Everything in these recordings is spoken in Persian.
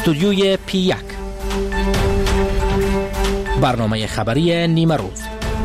استودیوی P1 برنامه خبری نیمه روز.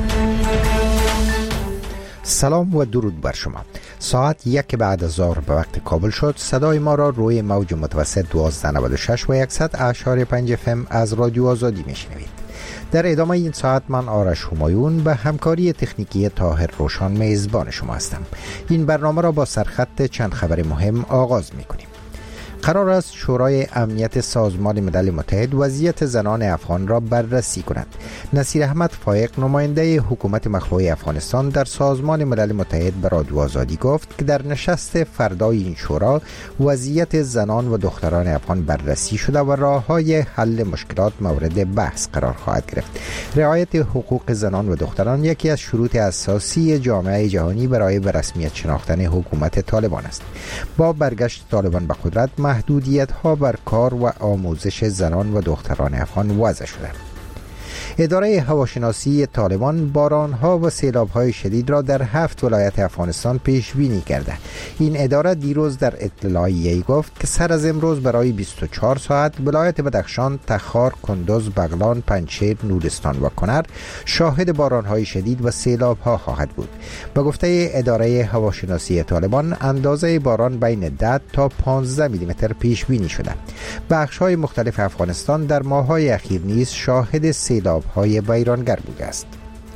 سلام و درود بر شما. ساعت 1 بعد از ظهر به وقت کابل شد. صدای ما را روی موج متوسط 1296 و 100.5 FM از رادیو آزادی میشنوید. در ادامه این ساعت من آرش همایون به همکاری تکنیکی طاهر روشان میزبان شما هستم. این برنامه را با سرخط چند خبر مهم آغاز میکنیم. قرار است شورای امنیت سازمان ملل متحد وضعیت زنان افغان را بررسی کند. نصیر احمد فایق نماینده حکومت مخفی افغانستان در سازمان ملل متحد به رادیو آزادی گفت که در نشست فردای این شورا وضعیت زنان و دختران افغان بررسی شده و راه‌های حل مشکلات مورد بحث قرار خواهد گرفت. رعایت حقوق زنان و دختران یکی از شروط اساسی جامعه جهانی برای به رسمیت شناختن حکومت طالبان است. با برگشت طالبان به قدرت محدودیت‌ها بر کار و آموزش زنان و دختران افغان وضع شده. اداره هواشناسی طالبان باران‌ها و سیلاب‌های شدید را در 7 ولایت افغانستان پیش بینی کرده. این اداره دیروز در اطلاعیه‌ای گفت که سر از امروز برای 24 ساعت ولایت بدخشان، تخار، کندز، بغلان، پنجشیر، نورستان و کنر شاهد باران‌های شدید و سیلاب‌ها خواهد بود. به گفته اداره هواشناسی طالبان اندازه باران بین 10 تا 15 میلیمتر پیش بینی شده. بخش‌های مختلف افغانستان در ماه‌های اخیر نیز شاهد سیلاب‌های ویرانگر بوده است.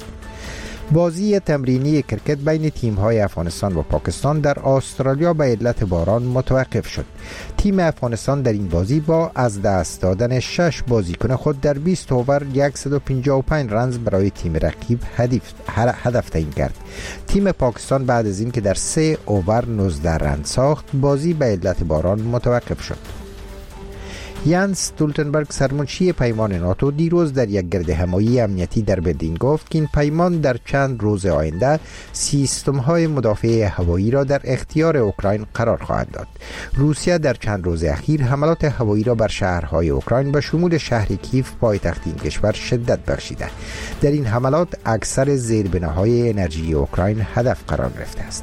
بازی تمرینی کرکت بین تیم‌های افغانستان و پاکستان در استرالیا به علت باران متوقف شد. تیم افغانستان در این بازی با از دست دادن 6 بازیکن خود در 20 اوور 155 رنز برای تیم رقیب هدف تعیین کرد. تیم پاکستان بعد از اینکه در 3 اوور 19 رنز ساخت، بازی به علت باران متوقف شد. یانس استولتنبرگ سرمنشی پیمان ناتو دیروز در یک گردهمایی امنیتی در برلین گفت که این پیمان در چند روز آینده سیستم‌های مدافع هوایی را در اختیار اوکراین قرار خواهد داد. روسیه در چند روز اخیر حملات هوایی را بر شهرهای اوکراین به شمول شهر کیف پایتخت این کشور شدت بخشیده. در این حملات اکثر زیربناهای انرژی اوکراین هدف قرار گرفته است.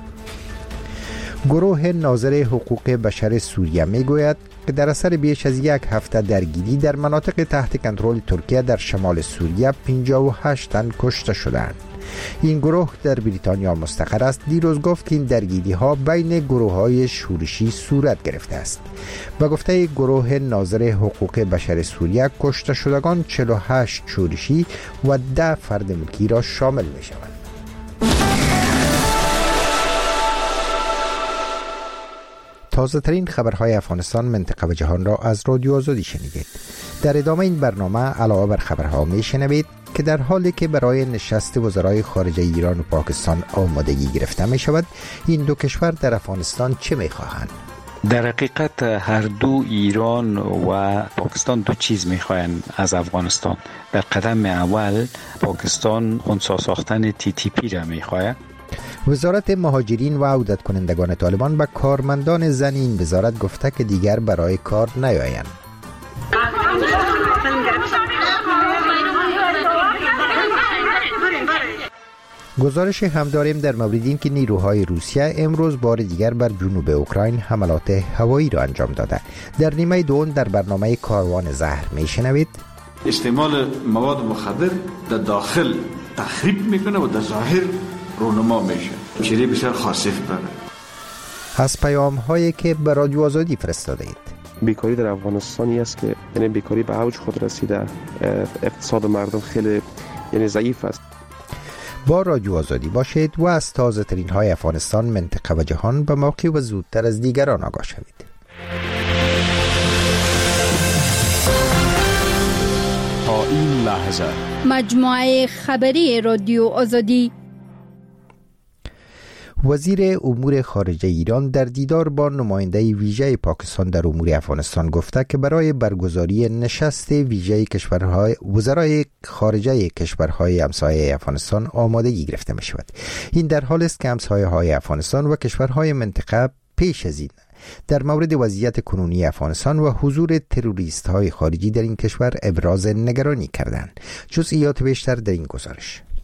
گروه ناظر حقوق بشر سوریه میگوید که در اثر بیش از یک هفته درگیری در مناطق تحت کنترل ترکیه در شمال سوریه 58 تن کشته شدند. این گروه در بریتانیا مستقر است. دیروز گفت که این درگیری ها بین گروه های شورشی صورت گرفته است. به گفته گروه ناظر حقوق بشر سوریه کشته شدگان 48 شورشی و 10 فرد ملکی را شامل می شوند. تازه ترین خبرهای افغانستان، منطقه و جهان را از رادیو آزادی شنیدید. در ادامه این برنامه علاوه بر خبرها می شنوید که در حالی که برای نشست وزرای خارجه ایران و پاکستان آمادگی گرفته می شود، این دو کشور در افغانستان چه می خواهند؟ در حقیقت هر دو ایران و پاکستان دو چیز میخواهند از افغانستان. در قدم اول پاکستان خنثی ساختن TTP را میخواهد. وزارت مهاجرین و عودت کنندگان طالبان به کارمندان زن این وزارت گفته که دیگر برای کار نیایند. گزارش هم داریم در مورد این که نیروهای روسیه امروز بار دیگر بر جنوب اوکراین حملات هوایی را انجام داده. در نیمه دوم در برنامه کاروان زهر میشنوید استعمال مواد مخدر در داخل تخریب میکنه و در ظاهر رونما میشه. چیزی بسیار خاصف داره. از پیام هایی که به رادیو آزادی فرستاده اید. بیکاری در افغانستانی است که یعنی بیکاری به اوج خود رسیده، اقتصاد مردم خیلی ضعیف است. با رادیو آزادی باشید و از تازه ترین های افغانستان، منطقه و جهان به موقع و زودتر از دیگران آگاه شوید. تا این لحظه مجموعه خبری رادیو آزادی. وزیر امور خارجه ایران در دیدار با نماینده ویژه پاکستان در امور افغانستان گفته که برای برگزاری نشست ویژه وزرای خارجه کشورهای همسایه افغانستان آمادگی گرفته می شود. این در حالی است که همسایه‌های افغانستان و کشورهای منطقه پیش از این در مورد وضعیت کنونی افغانستان و حضور تروریست های خارجی در این کشور ابراز نگرانی کردند. جزئیات بیشتر در این گزارش.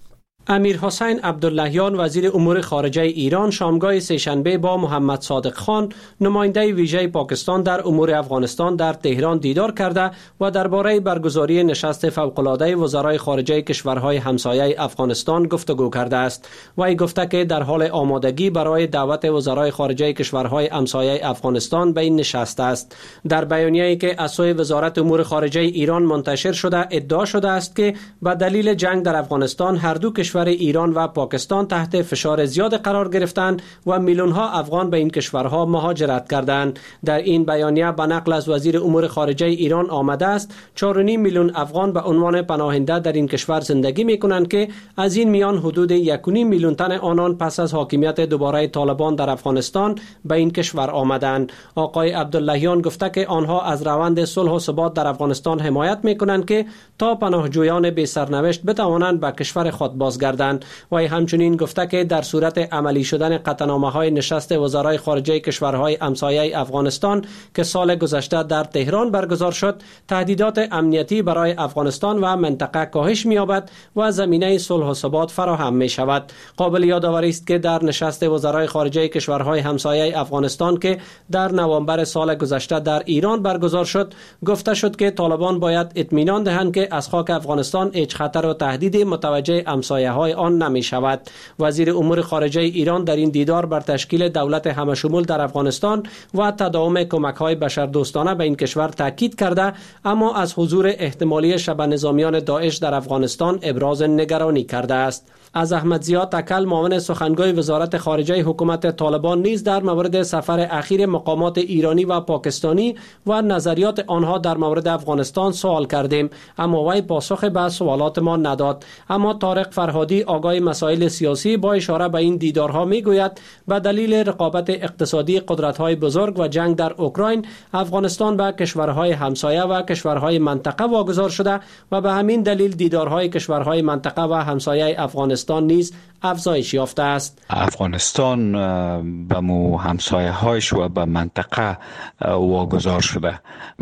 امیر حسین عبداللهیان وزیر امور خارجه ایران شامگاه سه‌شنبه با محمد صادق خان نماینده ویژه پاکستان در امور افغانستان در تهران دیدار کرده و درباره برگزاری نشست فوق‌العاده وزرای خارجه کشورهای همسایه افغانستان گفتگو کرده است. وی گفته که در حال آمادگی برای دعوت وزرای خارجه کشورهای همسایه افغانستان به این نشست است. در بیانیه‌ای که از سوی وزارت امور خارجه ایران منتشر شده ادعا شده است که به دلیل جنگ در افغانستان هر دو کشور ایران و پاکستان تحت فشار زیاد قرار گرفتند و میلیون‌ها افغان به این کشورها مهاجرت کردند. در این بیانیه به نقل از وزیر امور خارجه ایران آمده است 4.5 میلیون افغان به عنوان پناهنده در این کشور زندگی می‌کنند که از این میان حدود 1.5 میلیون تن آنان پس از حاکمیت دوباره طالبان در افغانستان به این کشور آمدند. آقای عبداللهیان گفته که آنها از روند صلح و ثبات در افغانستان حمایت می‌کنند که تا پناهجویان بی سرنوشت بتوانند به کشور خود بازگردند. و همچنین گفته که در صورت عملی شدن قطعنامه‌های نشست وزرای خارجه کشورهای همسایه افغانستان که سال گذشته در تهران برگزار شد، تهدیدات امنیتی برای افغانستان و منطقه کاهش می‌یابد و زمینه صلح و ثبات فراهم می‌شود. قابل یادآوری است که در نشست وزرای خارجه کشورهای همسایه افغانستان که در نوامبر سال گذشته در ایران برگزار شد، گفته شد که طالبان باید اطمینان دهند که از خاک افغانستان هیچ خطر و تهدید متوجه همسایه‌های آن نمی‌شود. وزیر امور خارجه ایران در این دیدار بر تشکیل دولت همشمول در افغانستان و تداوم کمک‌های بشردوستانه به این کشور تاکید کرده، اما از حضور احتمالی شبه نظامیان داعش در افغانستان ابراز نگرانی کرده است. از احمد ضیا تکل معاون سخنگوی وزارت خارجه حکومت طالبان نیز در مورد سفر اخیر مقامات ایرانی و پاکستانی و نظریات آنها در مورد افغانستان سوال کردیم، اما وی پاسخ به سوالات ما نداد. اما طارق فرهادی آگاه مسائل سیاسی با اشاره به این دیدارها میگوید به دلیل رقابت اقتصادی قدرت‌های بزرگ و جنگ در اوکراین، افغانستان به کشورهای همسایه و کشورهای منطقه واگذار شده و به همین دلیل دیدارهای کشورهای منطقه و همسایه افغانستان نیز افزایش یافته است. افغانستان به همسایه‌هایش و به منطقه واگذار شده.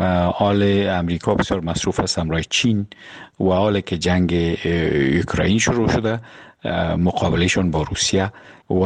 حال امریکا بسیار مصروف است همراه چین و حالی که جنگ اوکراین شروع شده، مقابلشون با روسیه و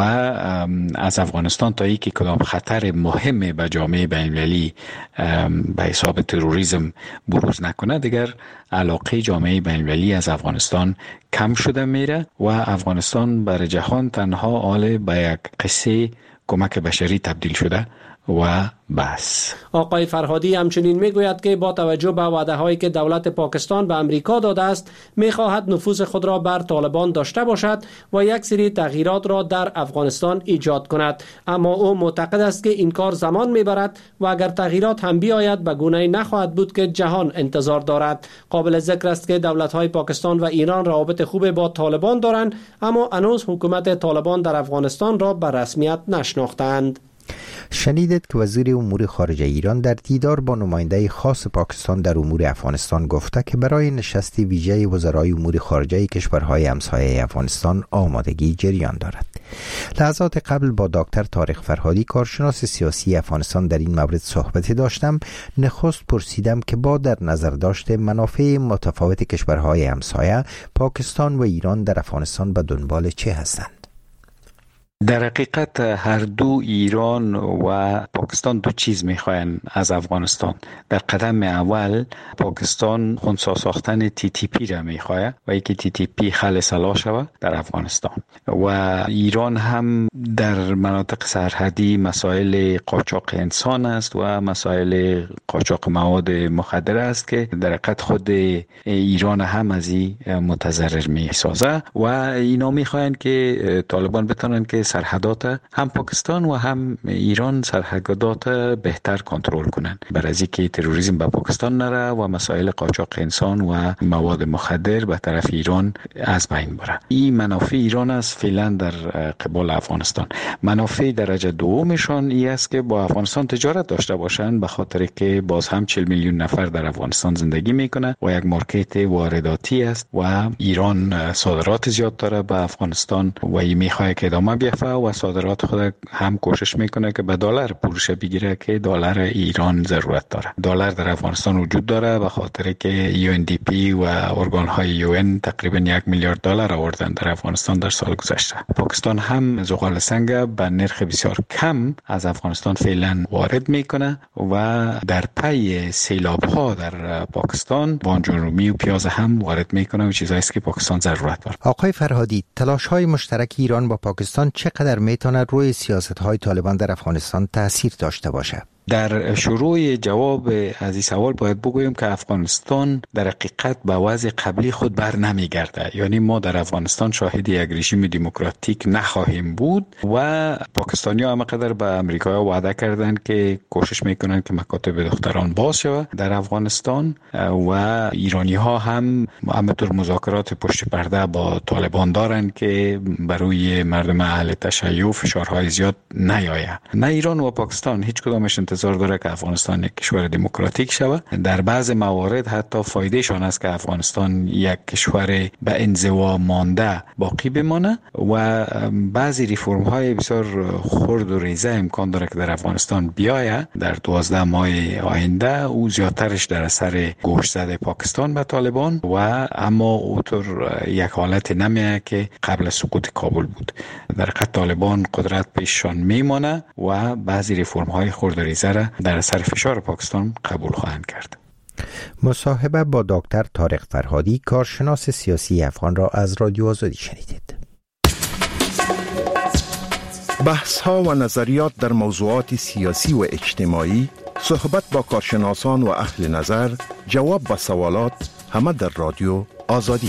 از افغانستان تا اینکه کدام خطر مهم به جامعه بین‌المللی به حساب تروریسم بروز نکنه، دیگر علاقه جامعه بین‌المللی از افغانستان کم شده میره و افغانستان برای جهان تنها حال به یک قصه کمک بشری تبدیل شده و بس. آقای فرهادی همچنین میگوید که با توجه به وعده‌هایی که دولت پاکستان به امریکا داده است، می‌خواهد نفوذ خود را بر طالبان داشته باشد و یک سری تغییرات را در افغانستان ایجاد کند، اما او معتقد است که این کار زمان میبرد و اگر تغییرات هم بیاید به گونه‌ای نخواهد بود که جهان انتظار دارد. قابل ذکر است که دولت‌های پاکستان و ایران روابط خوب با طالبان دارند، اما هنوز حکومت طالبان در افغانستان را به رسمیت نشناختند. شنیدید که وزیر امور خارجه ایران در دیدار با نماینده خاص پاکستان در امور افغانستان گفته که برای نشست ویژه وزرای امور خارجه کشورهای همسایه افغانستان آمادگی جریان دارد. لحظات قبل با دکتر طارق فرهادی کارشناس سیاسی افغانستان در این مورد صحبتی داشتم. نخست پرسیدم که با در نظر داشته منافع متفاوت کشورهای همسایه پاکستان و ایران در افغانستان به دنبال چه هستند. در حقیقت هر دو ایران و پاکستان دو چیز میخواین از افغانستان. در قدم اول پاکستان خنثی ساختن TTP را میخواه و یکی TTP خل صلاح شود در افغانستان و ایران هم در مناطق سرحدی مسائل قاچاق انسان است و مسائل قاچاق مواد مخدر است که در حقیقت خود ایران هم از این متضرر میسازه و اینا میخواین که طالبان بتونن که سرحدات هم پاکستان و هم ایران سرحدات بهتر کنترل کنند، برای از اینکه تروریسم به پاکستان نره و مسائل قاچاق انسان و مواد مخدر به طرف ایران از بین بره. این منافع ایران است فعلا در قبال افغانستان. افغانستان. منافع درجه دومشان این است که با افغانستان تجارت داشته باشند، به خاطر که باز هم 40 میلیون نفر در افغانستان زندگی میکنه و یک مارکت وارداتی است و ایران صادرات زیاد داره به افغانستان و این میخواد که ادامه بیفته و صادرات خود هم کوشش میکنه که به دلار پوشش بگیره که دلار ایران ضرورت داره. دلار در افغانستان وجود داره به خاطر که UNDP و ارگان های UN تقریبا 1 میلیارد دلار آوردن در افغانستان در سال گذشته. پاکستان هم زغال سنگ به نرخ بسیار کم از افغانستان فعلا وارد میکنه و در پی سیلاب ها در پاکستان بانجان رومی و پیاز هم وارد میکنه و چیزایی است که پاکستان ضرورت داره. آقای فرهادی، تلاش های مشترک ایران با پاکستان چقدر میتونه روی سیاست های طالبان در افغانستان تاثیر داشته باشه؟ در شروع جواب از این سوال باید بگویم که افغانستان در حقیقت به وضع قبلی خود بر نمیگرده. یعنی ما در افغانستان شاهد یک رژیم دموکراتیک نخواهیم بود و پاکستانی ها همقدر به امریکا وعده کردن که کوشش میکنن که مکاتب دختران باز شود در افغانستان و ایرانی ها هم همینطور مذاکرات پشت پرده با طالبان دارن که برای مردم اهل تشیع فشارهای زیاد نیاید. نه ایران و پاکستان هیچ کدامش انتظار داره که افغانستان یک کشور دموکراتیک شود. در بعض موارد حتی فایده شان است که افغانستان یک کشور به انزوا مانده باقی بمانه و بعضی ریفرم های بسیار خرد و ریزه امکان داره که در افغانستان بیاید در 12 ماه آینده. او زیادترش در اثر گوش زده پاکستان به طالبان و اما اوتر یک حالت نمیه که قبل سقوط کابل بود. در حقیقت طالبان قدرت پیششان میمانه و بعضی ریفرم های خرد و ریزه در اثر فشار پاکستان قبول خواهند کرد. مصاحبه با دکتر طارق فرهادی، کارشناس سیاسی افغان را از رادیو آزادی شنیدید. بحث ها و نظریات در موضوعات سیاسی و اجتماعی، صحبت با کارشناسان و اهل نظر، جواب به سوالات، همه در رادیو آزادی.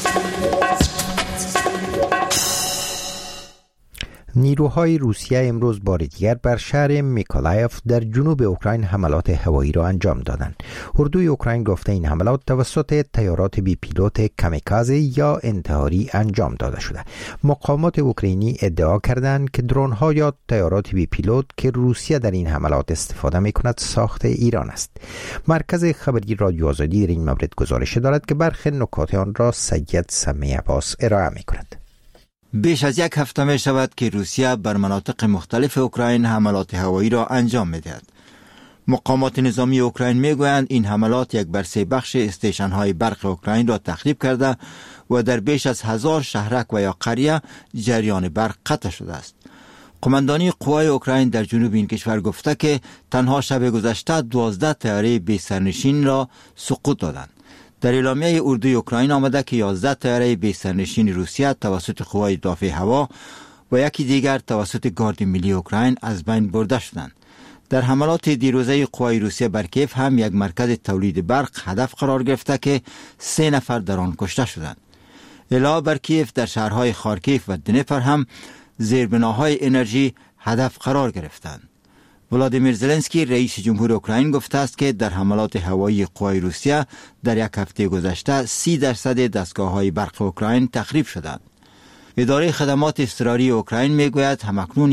نیروهای روسیه امروز بار دیگر بر شهر میکولایف در جنوب اوکراین حملات هوایی را انجام دادند. اردوی اوکراین گفته این حملات توسط طیارات بی پیلوت کامیکازه یا انتحاری انجام داده شده. مقامات اوکراینی ادعا کردند که درون‌ها یا طیارات بی پیلوت که روسیه در این حملات استفاده می‌کند ساخت ایران است. مرکز خبری رادیو آزادی در این مورد گزارش دارد که برخی نکات آن را سید سمی عباس ارائه می‌کند. بیش از یک هفته می شود که روسیه بر مناطق مختلف اوکراین حملات هوایی را انجام می دهد. مقامات نظامی اوکراین می گویند این حملات یک بر سه بخش استیشن های برق اوکراین را تخریب کرده و در بیش از 1000 شهرک و یا قریه جریان برق قطع شده است. قماندانی قوای اوکراین در جنوب این کشور گفته که تنها شب گذشته 12 طیاره بی سرنشین را سقوط دادند. در اعلامیه اردوی اوکراین آمده که 11 طیاره بی سرنشین روسیه توسط قوای دفاع هوا و یکی دیگر توسط گارد ملی اوکراین از بین برده شدند. در حملات دیروزه قوای روسیه بر کیف هم یک مرکز تولید برق هدف قرار گرفته که 3 نفر در آن کشته شدند. علاوه بر کیف در شهرهای خارکیف و دنیپر هم زیربناهای انرژی هدف قرار گرفتند. ولادیمیر زلنسکی رئیس جمهور اوکراین گفته است که در حملات هوایی قوای روسیه در یک هفته گذشته 30% دستگاه‌های برق اوکراین تخریب شدند. اداره خدمات اضطراری اوکراین میگوید همکنون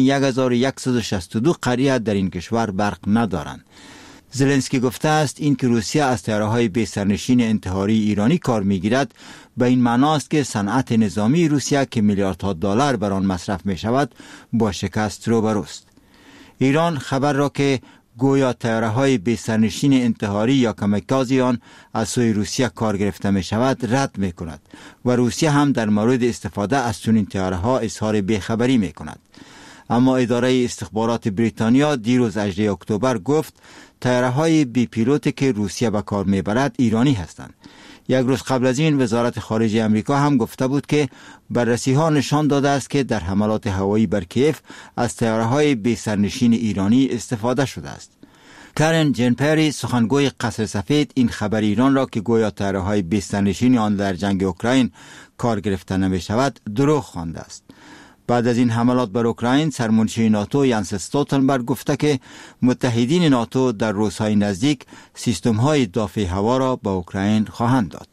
1162 قریه در این کشور برق ندارند. زلنسکی گفته است این که روسیه از طیاره‌های بی سرنشین انتحاری ایرانی کار میگیرد به این معناست که صنعت نظامی روسیه که میلیاردها دلار بر آن مصرف می شود با شکست روبروست. ایران خبر را که گویا طیاره‌های بی سرنشین انتحاری یا کامیکازه آن از سوی روسیه کار گرفته می شود رد می کند و روسیه هم در مورد استفاده از چنین طیاره‌ها اظهار بیخبری می کند. اما اداره استخبارات بریتانیا دیروز 18 اکتبر گفت طیاره‌های بی پیلوت که روسیه به کار میبرد ایرانی هستند. یک روز قبل از این وزارت خارجه امریکا هم گفته بود که بررسی‌ها نشان داده است که در حملات هوایی بر کیف از طیاره‌های بی سرنشین ایرانی استفاده شده است. کارن جن پری سخنگوی قصر سفید این خبر ایران را که گویا طیاره‌های بی سرنشین آن در جنگ اوکراین کار گرفته نمی شود دروغ خوانده است. بعد از این حملات بر اوکراین سرمنشی ناتو یانس استولتنبرگ گفته که متحدین ناتو در روزهای نزدیک سیستم‌های دفاع هوا را به اوکراین خواهند داد.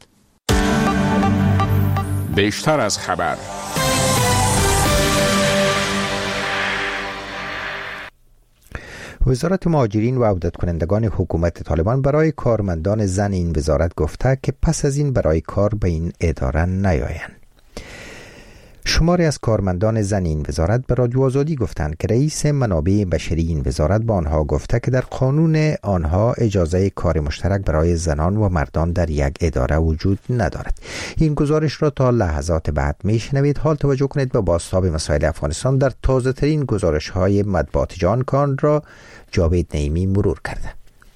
بیشتر از خبر وزارت مهاجرین و عودت کنندگان حکومت طالبان برای کارمندان زن این وزارت گفته که پس از این برای کار به این اداره نیایند. شماری از کارمندان زن این وزارت به رادیو آزادی گفتند که رئیس منابع بشری این وزارت با آنها گفته که در قانون آنها اجازه کار مشترک برای زنان و مردان در یک اداره وجود ندارد. این گزارش را تا لحظات بعد میشنوید. حال توجه کنید به بازتاب مسائل افغانستان در تازه ترین گزارش های مطبوعات جهان کان را جاوید نعیمی مرور کرده.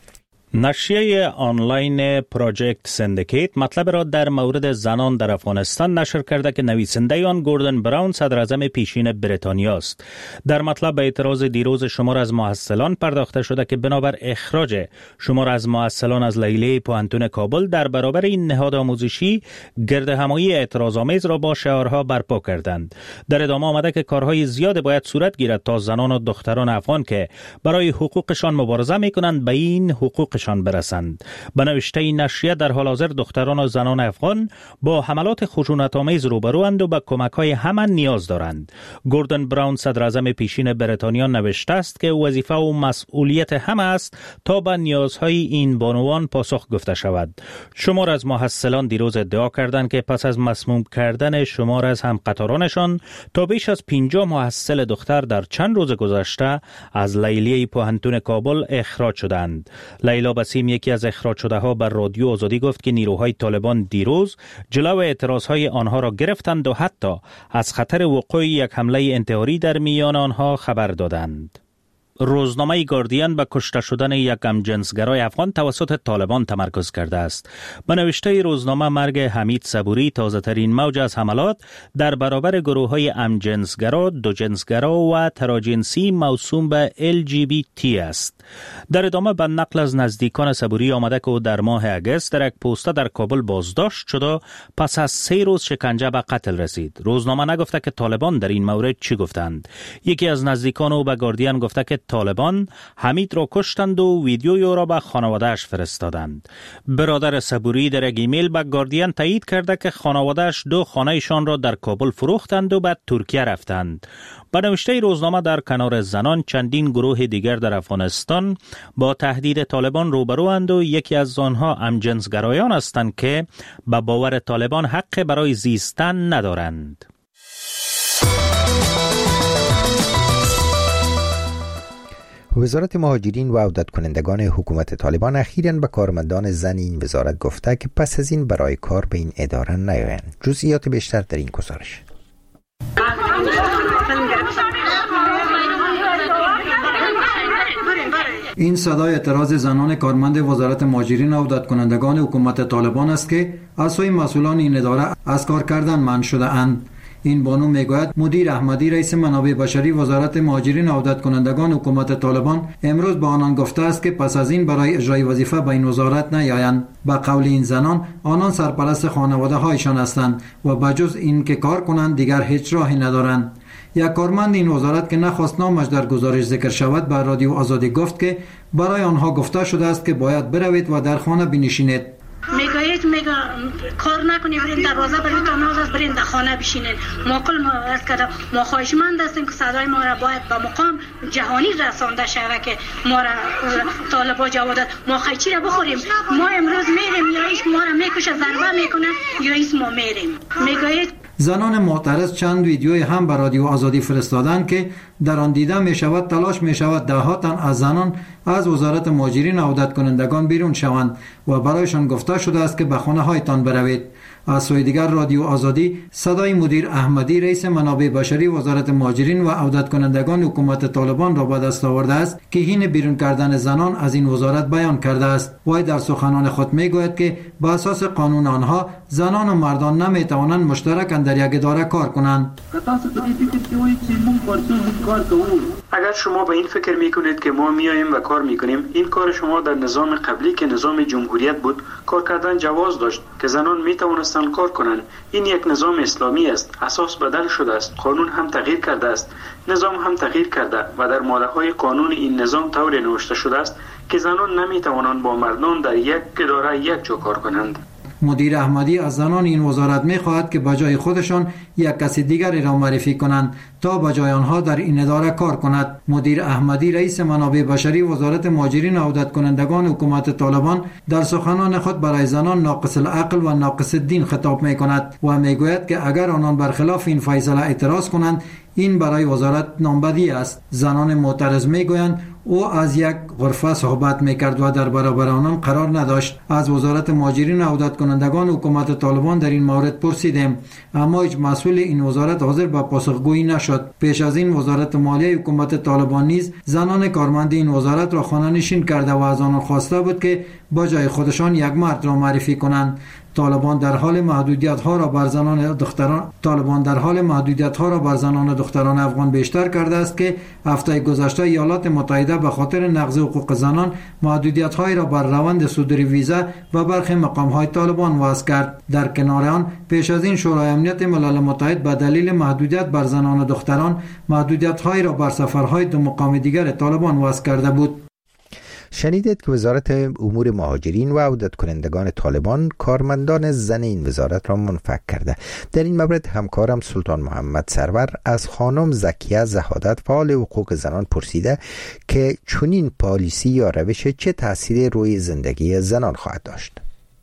نشریه آنلاین پروژکت سندیکیت مطلب را در مورد زنان در افغانستان نشر کرده که نویسنده آن گوردن براون صدراعظم پیشین بریتانیا است. در مطلب به اعتراض دیروز شمار از محصلان پرداخته شده که بنابر اخراج شمار از محصلان از لیلیه پوهنتون کابل در برابر این نهاد آموزشی گردهمایی اعتراض‌آمیز را با شعارها برپا کردند. در ادامه آمده که کارهای زیاد باید صورت گیرد تا زنان و دختران افغان که برای حقوقشان مبارزه می‌کنند به این حقوقشان برسند. به نوشته این نشریه در حال حاضر دختران و زنان افغان با حملات خشونت‌آمیز روبروند و به کمک‌های همه نیاز دارند. گوردن براون صدراعظم پیشین بریتانیا نوشته است که وظیفه و مسئولیت همه است تا به نیازهای این بانوان پاسخ گفته شود. شمار از محصلان دیروز ادعا کردند که پس از مسموم کردن شمار از همقطارانشان تا بیش از 50 محصل دختر در چند روز گذشته از لیلیه پوهنتون کابل اخراج شدند. لیلا بسیم یکی از اخراج شده ها بر رادیو آزادی گفت که نیروهای طالبان دیروز جلو اعتراضهای آنها را گرفتند و حتی از خطر وقوع یک حمله انتحاری در میان آنها خبر دادند. روزنامه گاردین به کشته شدن یک همجنسگرای افغان توسط طالبان تمرکز کرده است. به نوشته روزنامه مرگ حمید صبوری تازه ترین موج از حملات در برابر گروه های همجنسگرا، دوجنسگرا و تراجنسی موسوم به LGBT است. در ادامه به نقل از نزدیکان صبوری آمده که او در ماه اگست در یک پوسته در کابل بازداشت شد و پس از 3 روز شکنجه به قتل رسید. روزنامه نگفته که طالبان در این مورد چی گفتند. یکی از نزدیکان او به گاردین گفته که طالبان حمید را کشتند و ویدیوی او را به خانواده‌اش فرستادند. برادر صبوری در یک ایمیل به گاردین تایید کرده که خانواده‌اش 2 خانه‌شان را در کابل فروختند و به ترکیه رفتند. به نوشته روزنامه در کنار زنان چندین گروه دیگر در افغانستان با تهدید طالبان روبروند و یکی از آنها همجنسگرایان هستند که به باور طالبان حق برای زیستن ندارند. وزارت مهاجرین و عودت کنندگان حکومت طالبان اخیراً به کارمندان زن این وزارت گفته که پس از این برای کار به این اداره نیایند. جزئیات بیشتر در این گزارش. این صدای اعتراض زنان کارمند وزارت مهاجرین و عودت کنندگان حکومت طالبان است که از سوی مسئولان این اداره از کار کردن منع شده اند. این بانو میگوید مدیر احمدی رئیس منابع بشری وزارت مهاجرین و عودت کنندگان حکومت طالبان امروز به آنان گفته است که پس از این برای اجرای وظیفه به این وزارت نیایند. به قول این زنان آنان سرپرست خانواده هایشان هستند و بجز این که کار کنند دیگر هیچ راهی ندارند. یک کارمند این وزارت که نخواست نامش در گزارش ذکر شود به رادیو آزادی گفت که برای آنها گفته شده است که باید بروید و در خانه بنشینید. میگوید کار نکنید، برین دروازه برید تا ناز برین در خانه بشینید. ما کل ما از کده ما خواهشمند هستیم که صدای ما را باید به مقام جهانی رسانده شود که ما را طالبا جوادت ما خیچی را بخوریم. ما امروز میریم یا ایش ما را میکشه ضربه میکنه یا ایش ما میریم. میگوید زنان معترض چند ویدیوی هم به رادیو آزادی فرستادند که در آن دیده می شود تلاش می شود ده‌ها تن از زنان از وزارت مهاجرین و عودت کنندگان بیرون شوند و برایشان گفته شده است که به خانه هایتان بروید. از سوی دیگر رادیو آزادی صدای مدیر احمدی رئیس منابع بشری وزارت مهاجرین و عودت کنندگان حکومت طالبان را به دست آورده است که حین بیرون کردن زنان از این وزارت بیان کرده است. وی در سخنان خود میگوید که به اساس قانون آنها زنان و مردان نمیتوانند مشترکاً در یک اداره کار کنند. اگر شما به این فکر میکنید که ما میاییم و کار میکنیم، این کار شما در نظام قبلی که نظام جمهوریت بود کار کردن جواز داشت که زنان میتوانستند کار کنند. این یک نظام اسلامی است، اساس بدل شده است، قانون هم تغییر کرده است، نظام هم تغییر کرده و در ماده های قانون این نظام طوری نوشته شده است که زنان نمیتوانند با مردان در یک اداره یک جا کار کنند. مدیر احمدی از زنان این وزارت می‌خواهد که بجای خودشان یک کسی دیگری را معرفی کنند تا تا با جای آنها در این اداره کار کند. مدیر احمدی رئیس منابع بشری وزارت مهاجرین و عودت کنندگان حکومت طالبان در سخنان خود برای زنان ناقص العقل و ناقص الدین خطاب می کند و می گوید که اگر آنان برخلاف این فیصله اعتراض کنند این برای وزارت نامبدی است. زنان معترض می گویند او از یک غرفه صحبت میکرد و در برابر آنان قرار نداشت. از وزارت مهاجرین و عودت کنندگان حکومت طالبان در این مورد پرسیدیم، اما هیچ مسئول این وزارت حاضر به پاسخگویی نشد. پیش از این وزارت مالیه حکومت طالبان نیز زنان کارمند این وزارت را خانه نشین کرده و از آنان خواسته بود که با جای خودشان یک مرد را معرفی کنند. طالبان در حال محدودیت ها را بر زنان دختران افغان بیشتر کرده است که هفته گذشته ایالات متحده به خاطر نقض حقوق زنان محدودیت هایی را بر روند صدور ویزا و برخی مقام های طالبان وضع کرد. در کنار آن پیش از این شورای امنیت ملل متحد به دلیل محدودیت بر زنان و دختران محدودیت هایی را بر سفرهای دو مقام دیگر طالبان وضع کرده بود. شنیدید که وزارت امور مهاجرین و عودت کنندگان طالبان کارمندان زن این وزارت را منفک کرده. در این مورد همکارم سلطان محمد سرور از خانم زکیه زهادت فعال حقوق زنان پرسیده که چنین پالیسی یا روش چه تأثیری روی زندگی زنان خواهد داشت.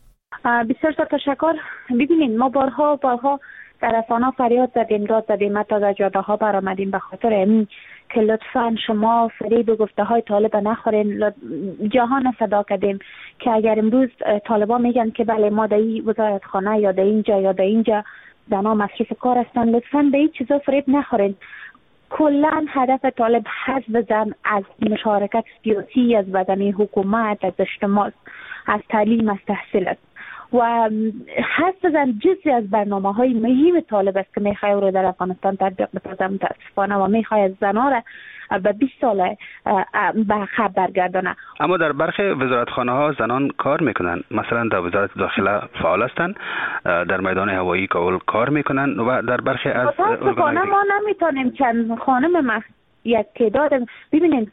بسیار تشکر. ببینید ما بارها در رسانه‌ها فریاد زدیم، داد زدیم، حتی در جاده‌ها برآمدیم به خاطر این که لطفاً شما فریب گفته‌های طالب نخورین. جهان صدا کردیم که اگر امروز طالبان میگن که بله ما در این وزارتخانه یا در اینجا زنان مصروف کار هستن، لطفاً به این چیزا فریب نخورین. کلاً هدف طالب حذف زن از مشارکت سیاسی، از بدنه حکومت، از اجتماع، از تعلیم، از تحصیل است و حذف زن جزئی از برنامه‌های مهم طالب است که می‌خواد رو در افغانستان تطبیق بسازه متأسفانه و می‌خواد زن‌ها را به 20 سال به عقب برگردانه. اما در برخی وزارتخانه‌ها زنان کار میکنن، مثلا در وزارت داخله فعال هستند، در میدان هوایی کابل کار میکنن و در برخی از ارگان‌های ما نمیتونیم چند خانم یک تعداد ببینید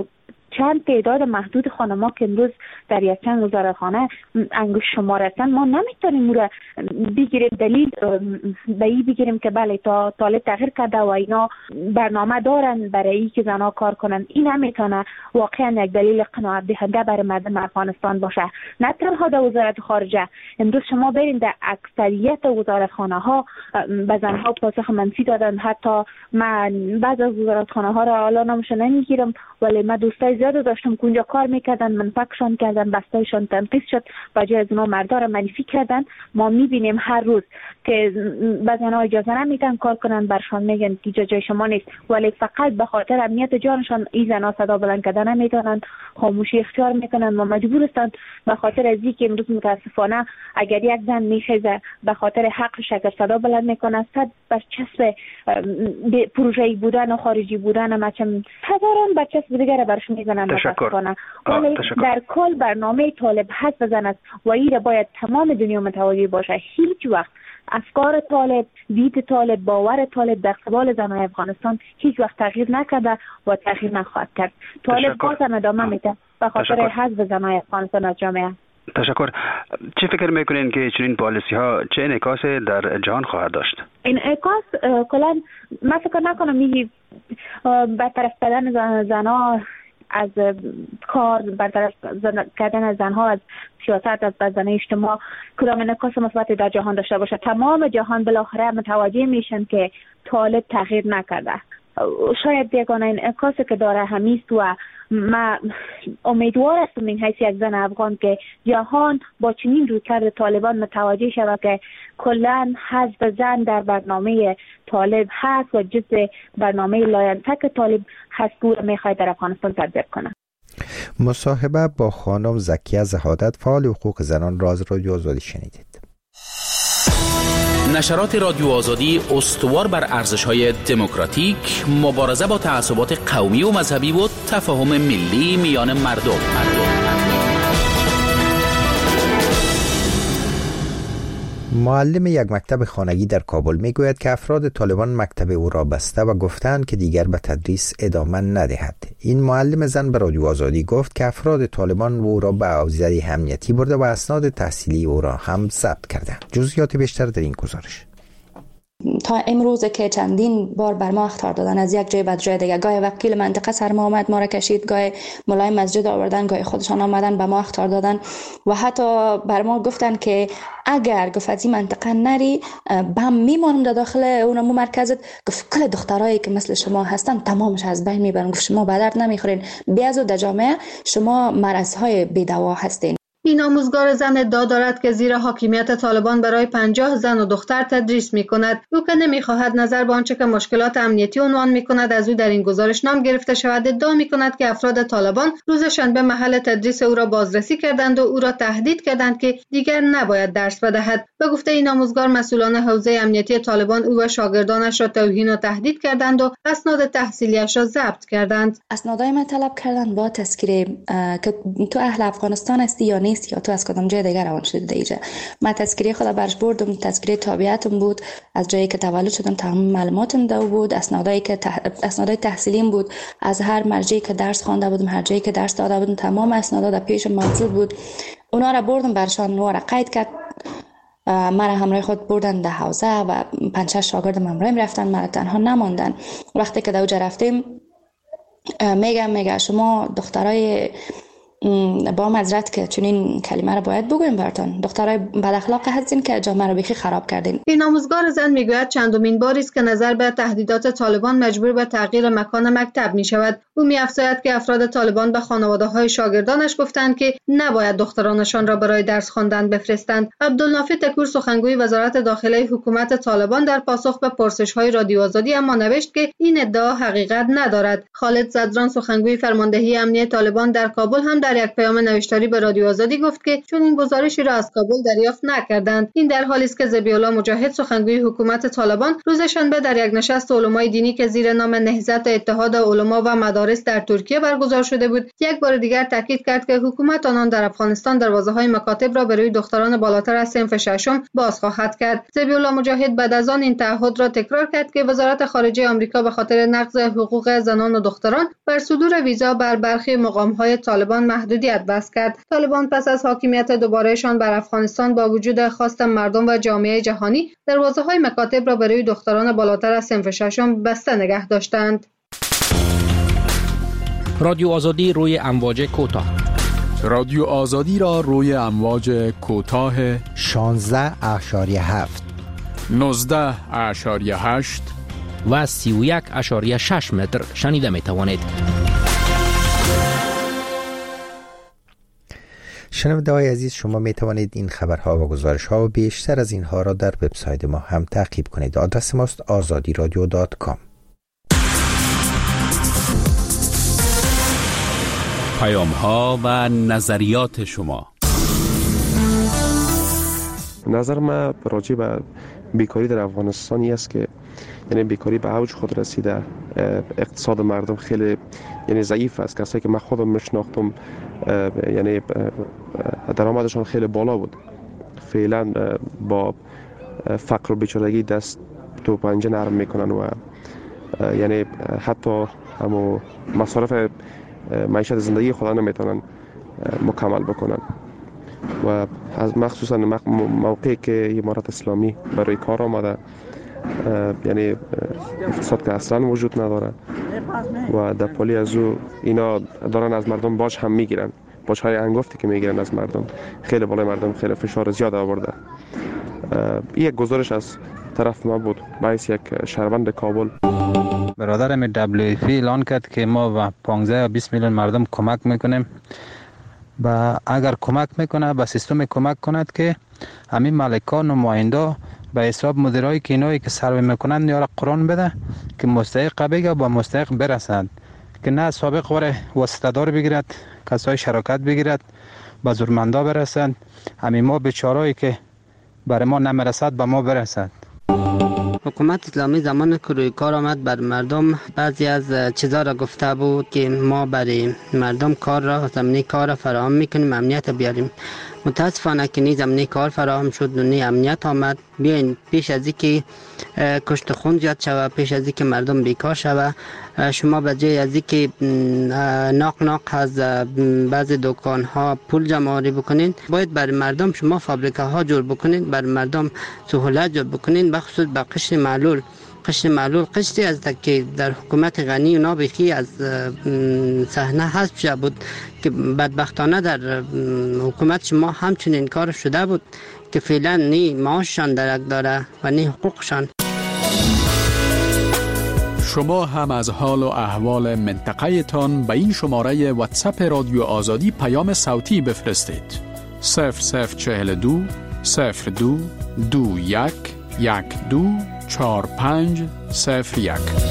چند تعداد محدود خانم‌ها که امروز در یک چند وزارتخانه انگشت شمار هستند، ما نمیتونیم را بگیریم دلیل به این بگیریم که بله تا طالب تغییر کرده و اینا برنامه دارن برای این که زنها کار کنن. این نمیتونه واقعا یک دلیل قناعت دهنده برای مردم افغانستان باشه. نه تنها در وزارت خارجه، امروز شما برین در اکثریت وزارتخانه‌ها به زنها پاسخ منفی دادن. حتی من بعض از وزارتخانه‌ها را حالا نامش نمیگیرم ولی من دوستای زیاد داشتم که اونجا کار میکردن، منفکشان کردن، بستایشان تنقیص شد، بجای از اونا مردا را منفی کردن. ما میبینیم هر روز که بعضی‌ها اجازه نمیدن کار کنن، برشان میگن که جای شما نیست، ولی فقط به خاطر امنیت جانشان این زنا صدا بلند کردن نمیتونن، خاموشی اختیار میکنن و مجبور هستن به خاطر از اینکه امروز متاسفانه اگر یک زن میخیزه به خاطر حقش اگر صدا بلند میکنه، صد برچسب پروژه‌ای بودن و خارجی بودن مچم هزاران برچسب دیگه برش میزنن متاسفانه. ولی در کل برنامه طالب حذف زن است و این باید تمام دنیا متوجه باشه. هیچ وقت افکار طالب، دید طالب، باور طالب در قبال زنان افغانستان هیچ وقت تغییر نکرده و تغییر نخواهد کرد. طالب بازم ادامه میده به خاطر حذف زنان افغانستان از جامعه. تشکر. چه فکر میکنین که چنین پالیسی ها چه انعکاسی در جهان خواهد داشت؟ این انعکاس کلا من فکر نکنم میگی برطرف کردن زنها از کار، برطرف کردن زنها از سیاست، از بدنه اجتماع کدام انعکاس مثبتی در جهان داشته باشه. تمام جهان بالاخره متوجه میشن که طالب تغییر نکرده. شاید یگانه انعکاسی که داره همیست و من امیدوار هستم این حیث یک زن افغان که جهان با چنین رویکرد طالبان متوجه شود که کلا حذف زن در برنامه طالب هست و جزء برنامه لاینتک طالب هست که میخواد در افغانستان تطبیق کنه. مصاحبه با خانم زکیه زهادت فعال حقوق زنان را از رادیو آزادی شنیدید. نشرات رادیو آزادی استوار بر ارزش‌های دموکراتیک، مبارزه با تعصبات قومی و مذهبی و تفاهم ملی میان مردم. معلم یک مکتب خانگی در کابل میگوید که افراد طالبان مکتب او را بسته و گفتند که دیگر به تدریس ادامه ندهد. این معلم زن به رادیو آزادی گفت که افراد طالبان او را به حوزه امنیتی برده و اسناد تحصیلی او را هم ضبط کرده. جزئیات بیشتر در این گزارش. تا امروز که چندین بار بر ما اخطار دادن از یک جای به جای دیگه، گاهی وکیل منطقه سر ما آمد ما را کشید، گاهی ملای مسجد آوردن، گاهی خودشان آمدن به ما اخطار دادن و حتی بر ما گفتن که اگر گفت از این منطقه نری بم میمانم در داخل اونمو مرکزت، گفت کل دخترایی که مثل شما هستن تمامش از بین میبرن، گفت شما به درد نمیخورین، بیازو در جامعه شما مرضهای بی‌دوا هستین. این آموزگار زن ادعا دارد که زیر حاکمیت طالبان برای 50 زن و دختر تدریس می‌کند. او که نمی‌خواهد نظر به آنچه که مشکلات امنیتی عنوان می‌کند از او در این گزارش نام گرفته شود، ادعا می‌کند که افراد طالبان روز شنبه محل تدریس او را بازرسی کردند و او را تهدید کردند که دیگر نباید درس بدهد. به گفته این آموزگار، مسئولان حوزه امنیتی طالبان او و شاگردانش را توهین و تهدید کردند و اسناد تحصیلیش را ضبط کردند. اسنادای من طلب کردند با تذکره که تو اهل افغانستان هستی یا نیست یا تو از کدام جای دیگر روان شده اینجا. من تذکره خود برش بردم، تذکره تابعیتم بود، از جایی که تولد شدم تمام معلوماتم دو بود، اسنادای تحصیلیم بود، از هر مرجعی که درس خوانده بودم، هر جایی که درس داده بودم تمام اسنادا در پیشم موجود بود. اونا را بردم برشان، اونا را قید کرد، مرا همراه خود بردن در حوزه و 5-6 شاگردم همراهم رفتن، مرا تنها نماندن. وقتی که دوجه رفتیم میگه شما دخترای با معذرت که چون این کلمه رو باید بگویم براتون، دخترای بد اخلاق هستین که جامعه رو بیخی خراب کردین. این آموزگار زن میگوید چندمین باری است که نظر به تهدیدات طالبان مجبور به تغییر مکان مکتب می شود. او می‌افزاید که افراد طالبان به خانواده‌های شاگردانش گفتند که نباید دخترانشان را برای درس خواندن بفرستند. عبدالنافع تکور، سخنگوی وزارت داخله حکومت طالبان، در پاسخ به پرسش‌های رادیو آزادی اما نوشت که این ادعا حقیقت ندارد. خالد زدران، سخنگوی فرماندهی امنیتی طالبان، در کابل هم در یک پیام نوشتاری به رادیو آزادی گفت که چون این گزارشی را از کابل دریافت نکردند. این در حالی است که ذبیح‌الله مجاهد، سخنگوی حکومت طالبان، روز شنبه در یک نشست علمای دینی که زیر نام نهضت اتحاد علما و مدارس در ترکیه برگزار شده بود، یک بار دیگر تاکید کرد که حکومت آنان در افغانستان دروازه‌های مکاتب را برای دختران بالاتر از صنف ششم باز خواهد کرد. ذبیح‌الله مجاهد بعد از آن این تعهد را تکرار کرد که وزارت خارجه آمریکا به خاطر نقض حقوق زنان و دختران بر صدور ویزا بر برخی مقام‌های طالبان محدودیت بس کرد. طالبان پس از حاکمیت دوبارهشان بر افغانستان با وجود خواست مردم و جامعه جهانی، دروازه‌های مکاتب را برای دختران بالاتر از صنف ششم بسته نگه داشتند. رادیو آزادی روی امواج کوتاه. رادیو آزادی را روی امواج کوتاه 16.7 19.8 و 31.6 متر شنیده می توانید. شنونده‌های عزیز، شما می توانید این خبرها و گزارش‌ها و بیشتر از اینها را در وبسایت ما هم تعقیب کنید. آدرس ماست azadiradio.com. پیام‌ها و نظریات شما. نظر من راجع به بیکاری در افغانستانی است که یعنی بیکاری به اوج خود رسیده، اقتصاد مردم خیلی ضعیف است. کسایی که من خودم میشناختم یعنی درآمدشان خیلی بالا بود، فعلا با فقر و بیچارگی دست تو پنجه نرم میکنن و یعنی حتی همو مصارف معیشت زندگی خود نمیتونن مکمل بکنن و از مخصوصا موقعی که امارت اسلامی برای کار آمده، یعنی اقتصاد که اصلا وجود نداره و در پالی از او اینا دارن از مردم باج هم میگیرن، باج های انگفتی که میگیرن از مردم خیلی بالای مردم خیلی فشار زیاد آورده. این یک گزارش از طرف ما بود باعث یک شهروند کابل. برادرم WFP اعلان کرد که ما و 15 یا 20 میلیون مردم کمک میکنیم و اگر کمک میکنه به سیستم کمک کند که همین مالکان و نماینده به حساب مدیرایی که اینایی که سروی میکنند یا قرآن بده که مستحق بگه با مستحق برسند، که نه سابق وره واسطه‌دار بگیرد، کسای شراکت بگیرد به زورمندا برسند، همین ما بیچارهایی که برای ما نمیرسد به ما برسد. حکومت اسلامی زمان که روی کار آمد بر مردم بعضی از چیزا را گفته بود که ما برای مردم کار را زمینه کار را فراهم میکنیم، امنیت بیاریم. متاسفانه که نی زمینه کار فراهم شد و نی امنیت آمد. بیاین پیش از اینکه کشت خون زیاد شود، پیش از اینکه مردم بیکار شود، شما به جای از اینکه ناق از بعضی دکان ها پول جمع آوری بکنین، باید برای مردم شما فابریکه ها جور بکنین، برای مردم سهولت جور بکنین، بخصوص به قشر معلول. قشری از که در حکومت غنی اونا بخی از صحنه حذف شده بود که بدبختانه در حکومت شما همچنین کار شده بود که فعلا نی معاششان درک داره و نی حقوقشان. شما هم از حال و احوال منطقه تان به این شماره واتساپ رادیو آزادی پیام صوتی بفرستید. 0042 02 21 12 4501.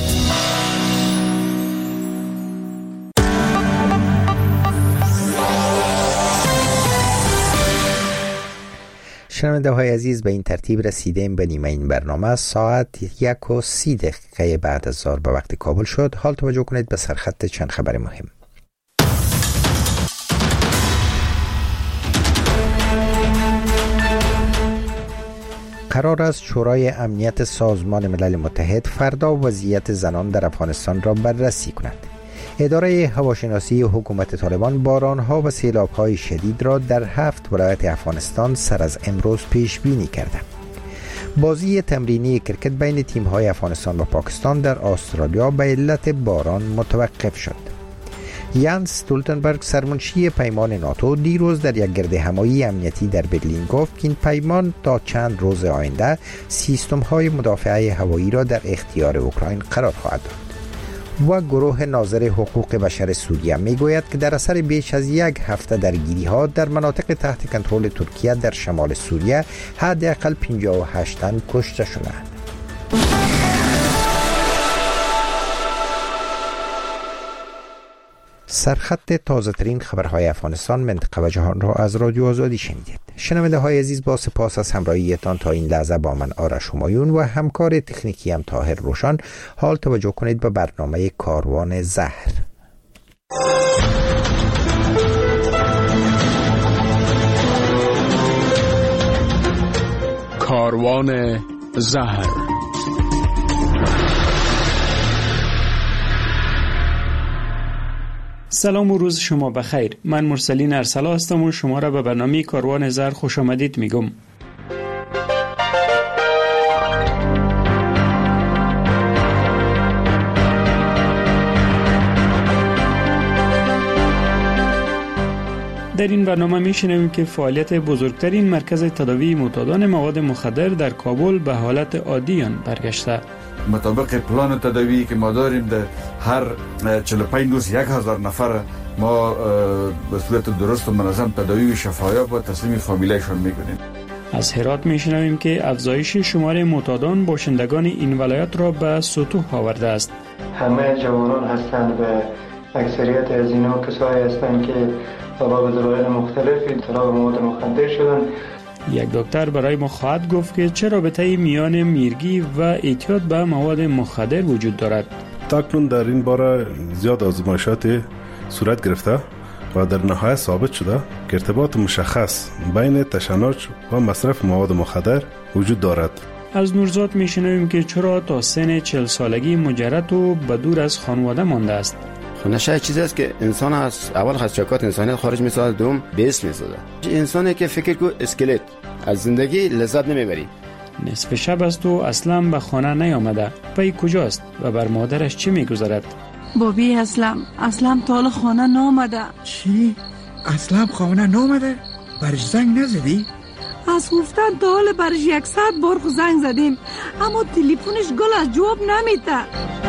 شنونده های عزیز، به این ترتیب رسیدیم به نیمه این برنامه. ساعت 1:30 بعد از ظهر به وقت کابل شد. حال توجه کنید به سرخط چند خبر مهم. قرار است شورای امنیت سازمان ملل متحد فردا وضعیت زنان در افغانستان را بررسی کند. اداره هواشناسی حکومت طالبان بارانها و سیلاب‌های شدید را در 7 ولایت افغانستان سر از امروز پیش بینی کرده. بازی تمرینی کرکت بین تیم‌های افغانستان و پاکستان در استرالیا به علت باران متوقف شد. یانس استولتنبرگ سرمنشی پیمان ناتو دیروز در یک گرد همایی امنیتی در برلین گفت که این پیمان تا چند روز آینده سیستم‌های مدافعه هوایی را در اختیار اوکراین قرار خواهد داد. و گروه ناظر حقوق بشر سوریه میگوید که در اثر بیش از 1 هفته درگیری‌ها در مناطق تحت کنترل ترکیه در شمال سوریه حداقل 58 تن کشته شدند. سرخط تازه ترین خبرهای افغانستان، منطقه و جهان را از رادیو آزادی شنیدید. شنونده های عزیز، با سپاس از همراهیتان تا این لحظه با من آرش همایون و همکار تکنیکی هم طاهر روشن. حال توجه کنید به برنامه کاروان زهر. کاروان زهر. سلام و روز شما بخیر. من مرسلین ارسلا هستم و شما را به برنامه کاروان زهر خوش آمدید میگم. در این برنامه میشنویم که فعالیت بزرگترین مرکز تداوی معتادان مواد مخدر در کابل به حالت عادی برگشته. مطابق پلان تداوی که ما داریم، در هر 45 روز 1000 نفر ما به صورت درست و منظم تداوی و شفایاب و تسلیم فامیلایشان میکنیم. از هرات میشنویم که افزایش شمار معتادان باشندگان این ولایت را به سطوح آورده است. همه جوانان هستند و اکثریت از اینا کسایی هستند که با دلایل مختلفی اطلاع به مواد مخدر شدند. یک دکتر برای ما خواهد گفت که چه رابطه‌ای میان میرگی و اعتیاد به مواد مخدر وجود دارد. تاکنون در این باره زیاد آزمایشات صورت گرفته و در نهایت ثابت شده که ارتباط مشخص بین تشنج و مصرف مواد مخدر وجود دارد. از نورزاد میشنویم که چرا تا سن 40 سالگی مجرد و بدور از خانواده مانده است. نشه چیزی است که انسان از اول خدشکات انسانیت خارج می‌سازد، دوم بیس می‌سازد. انسانی که فکر کو اسکلت از زندگی لذت نمیبری. نصف شب است و اصلا به خانه نیامده. پای کجاست و بر مادرش چی میگذارد؟ بابی اسلام تا حالا خانه نامده. چی؟ اسلام خانه نامده؟ برش زنگ نزدی؟ از گفتن تا حالا برش 100 بار زنگ زدیم، اما تلفنش گل از جواب نمیده.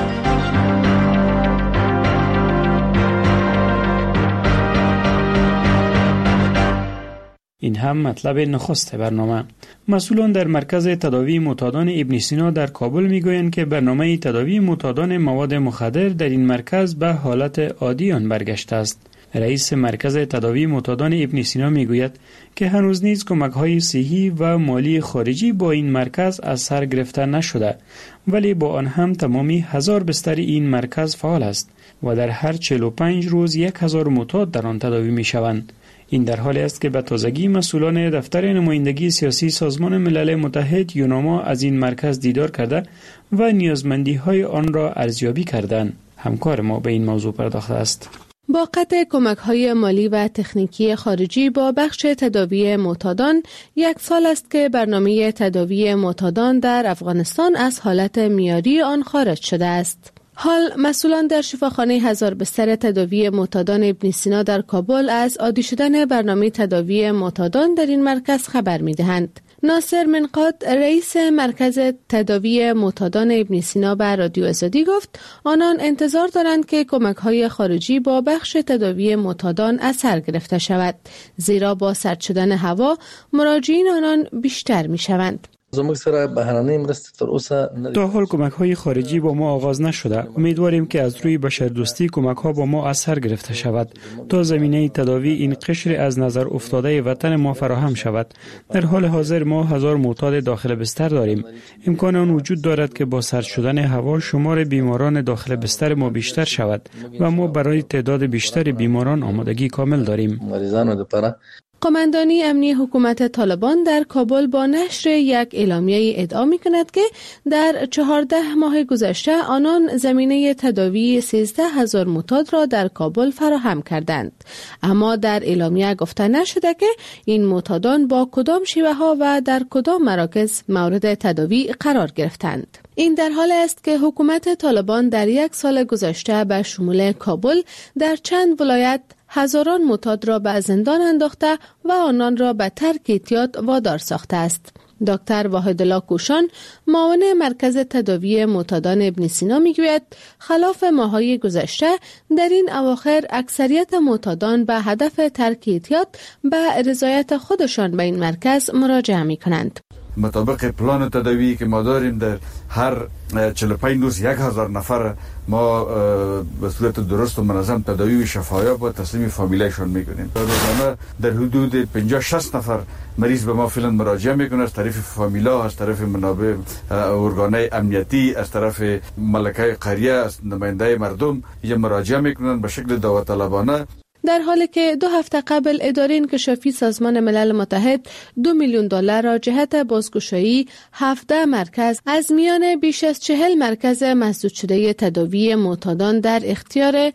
این هم مطلب نخست برنامه. مسئولان در مرکز تداوی معتادان ابن سینا در کابل میگویند که برنامه تداوی معتادان مواد مخدر در این مرکز به حالت عادی برگشته است. رئیس مرکز تداوی معتادان ابن سینا میگوید که هنوز نیز کمک‌های صحی و مالی خارجی با این مرکز از سر گرفته نشده، ولی با آن هم تمامی 1000 بستر این مرکز فعال است و در هر 45 روز 1000 معتاد در آن تداوی میشوند. این در حالی است که به تازگی مسئولان دفتر نمایندگی سیاسی سازمان ملل متحد یوناما از این مرکز دیدار کرده و نیازمندی‌های آن را ارزیابی کردند. همکار ما به این موضوع پرداخته است. با قطع کمک‌های مالی و تکنیکی خارجی با بخش تداوی معتادان، 1 سال است که برنامه تداوی معتادان در افغانستان از حالت معیاری آن خارج شده است. حال مسئولان در شفاخانه 1000 بستر تداوی معتادان ابن سینا در کابل از عادی شدن برنامه تداوی معتادان در این مرکز خبر می‌دهند. ناصر منقاد رئیس مرکز تداوی معتادان ابن سینا به رادیو آزادی گفت آنان انتظار دارند که کمک‌های خارجی با بخش تداوی معتادان اثر گرفته شود، زیرا با سرد شدن هوا مراجعین آنان بیشتر می‌شوند. تا حال کمک‌های خارجی با ما آغاز نشده. امیدواریم که از روی بشردوستی کمک‌ها با ما اثر گرفته شود تا زمینه تداوی این قشر از نظر افتاده وطن ما فراهم شود. در حال حاضر ما 1000 معتاد داخل بستر داریم. امکان آن وجود دارد که با سرد شدن هوا شمار بیماران داخل بستر ما بیشتر شود و ما برای تعداد بیشتر بیماران آمادگی کامل داریم. قماندانی امنی حکومت طالبان در کابل با نشر یک اعلامیه ادعا می‌کند که در 14 ماه گذشته آنان زمینه تداوی 13000 معتاد را در کابل فراهم کردند، اما در اعلامیه گفته نشده که این معتادان با کدام شیوه‌ها و در کدام مراکز مورد تداوی قرار گرفتند. این در حال است که حکومت طالبان در 1 سال گذشته به شمول کابل در چند ولایت هزاران معتاد را به زندان انداخته و آنان را به ترک اعتیاد وادار ساخته است. دکتر واحدالله کوشان، معاون مرکز تداوی معتادان ابن سینا میگوید خلاف ماه‌های گذشته در این اواخر اکثریت معتادان به هدف ترک اعتیاد به رضایت خودشان به این مرکز مراجعه می‌کنند. مطابق پلان تداوی که ما داریم در هر 45 روز 1000 نفر ما به صورت درست و منظم تداوی و شفایاب و تسلیم فامیلایشون میکنیم. روزانه در حدود 50-60 نفر مریض به ما فعلا مراجعه میکنه، از طرف فامیلا، از طرف منابع ارگانهای امنیتی، از طرف ملکه قریه، از نماینده مردم یا مراجعه میکنن به شکل داوطلبانه. در حالی که 2 هفته قبل اداره انکشافی سازمان ملل متحد $2 میلیون را جهت بازگشایی 17 مرکز از میان بیش از 40 مرکز مسدود شده تداوی معتادان در اختیار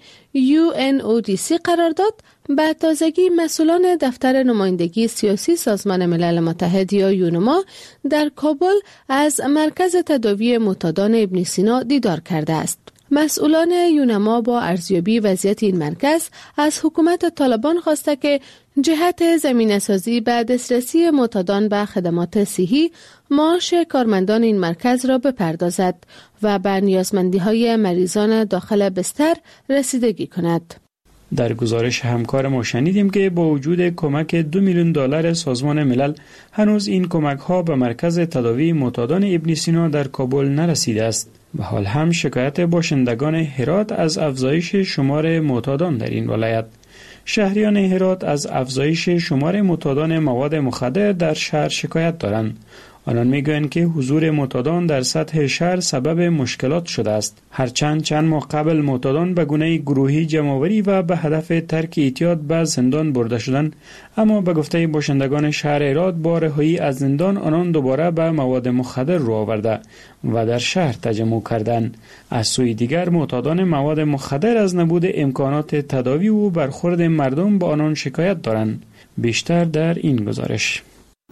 UNODC قرار داد، به تازگی مسئولان دفتر نمایندگی سیاسی سازمان ملل متحد یا یونما در کابل از مرکز تداوی معتادان ابن سینا دیدار کرده است. مسئولان یونما با ارزیابی وضعیت این مرکز از حکومت طالبان خواسته که جهت زمینه‌سازی به دسترسی معتادان به خدمات صحی، معاش کارمندان این مرکز را بپردازد و به نیازمندی‌های مریضان داخل بستر رسیدگی کند. در گزارش همکار ما شنیدیم که با وجود کمک $2 میلیون سازمان ملل هنوز این کمک‌ها به مرکز تداوی معتادان ابن سینا در کابل نرسیده است. به حال هم شکایت باشندگان هرات از افزایش شمار معتادان در این ولایت. شهریان هرات از افزایش شمار معتادان مواد مخدر در شهر شکایت دارند. آنان میگویند که حضور معتادان در سطح شهر سبب مشکلات شده است. هرچند چند ماه قبل معتادان به گونه گروهی جمع‌آوری و به هدف ترک اعتیاد به زندان برده شدند، اما به گفته باشندگان شهر هرات با رهایی از زندان آنان دوباره به مواد مخدر رو آورده و در شهر تجمع کردند. از سوی دیگر معتادان مواد مخدر از نبود امکانات تداوی و برخورد مردم با آنان شکایت دارند. بیشتر در این گزارش.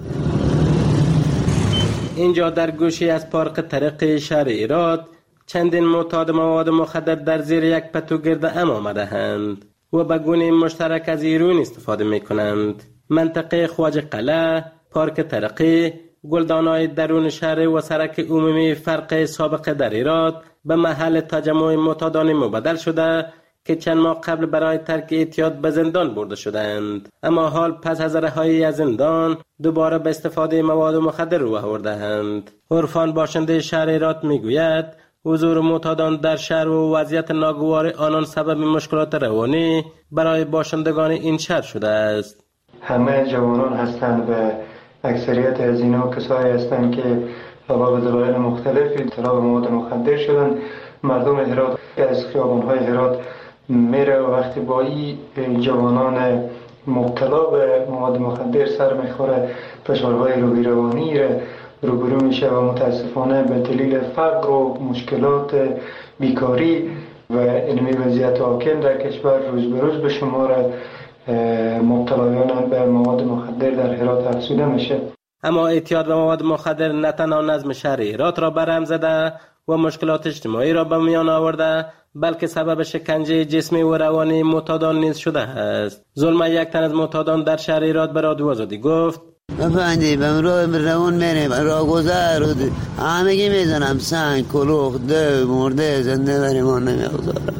اینجا در گوشه از پارک طریق شهر هرات چندین معتاد مواد مخدر در زیر یک پتو گرده‌ام آمده‌اند و به گونه مشترک از هیروئین استفاده می‌کنند. منطقه خواجه قلعه، پارک طریقی، گلدان‌های درون شهر و سرک عمومی فرق سابق در هرات به محل تجمع معتادان مبدل شده که چند ماه قبل برای ترک اعتیاد به زندان برده شدند، اما حال پس از رهایی از زندان دوباره به استفاده مواد مخدر رو آورده‌اند. عرفان باشنده شهر هرات میگوید حضور معتادان در شهر و وضعیت ناگوار آنان سبب مشکلات روانی برای باشندگان این شهر شده است. همه جوانان هستند و اکثریت از اینا کسایی هستند که به دلایل مختلفی اطلاع مواد مخدر شدند. مردم هرات از خیابان‌های هرات میره و وقتی با این جوانان مبتلا به مواد مخدر سر میخوره، فشارهای روحی روانی روبرو میشه و متاسفانه به دلیل فقر و مشکلات بیکاری و علمی وضعیت حاکم در کشور روز به روز به شمار مبتلایان به مواد مخدر در هرات افزوده میشه. اما اعتیاد به مواد مخدر نه تنها نظم شهر هرات را برهم زده و مشکلات اجتماعی را به میان آورده، بلکه سبب شکنجه جسمی و روانی معتادان نیز شده است. ظلم یک تن از معتادان در شهر هرات به رادیو آزادی گفت: بفندی به روان میریم راه گذر همگی میزنم، سنگ کلوخ ده مرده زنده بریمان نمیگذارم.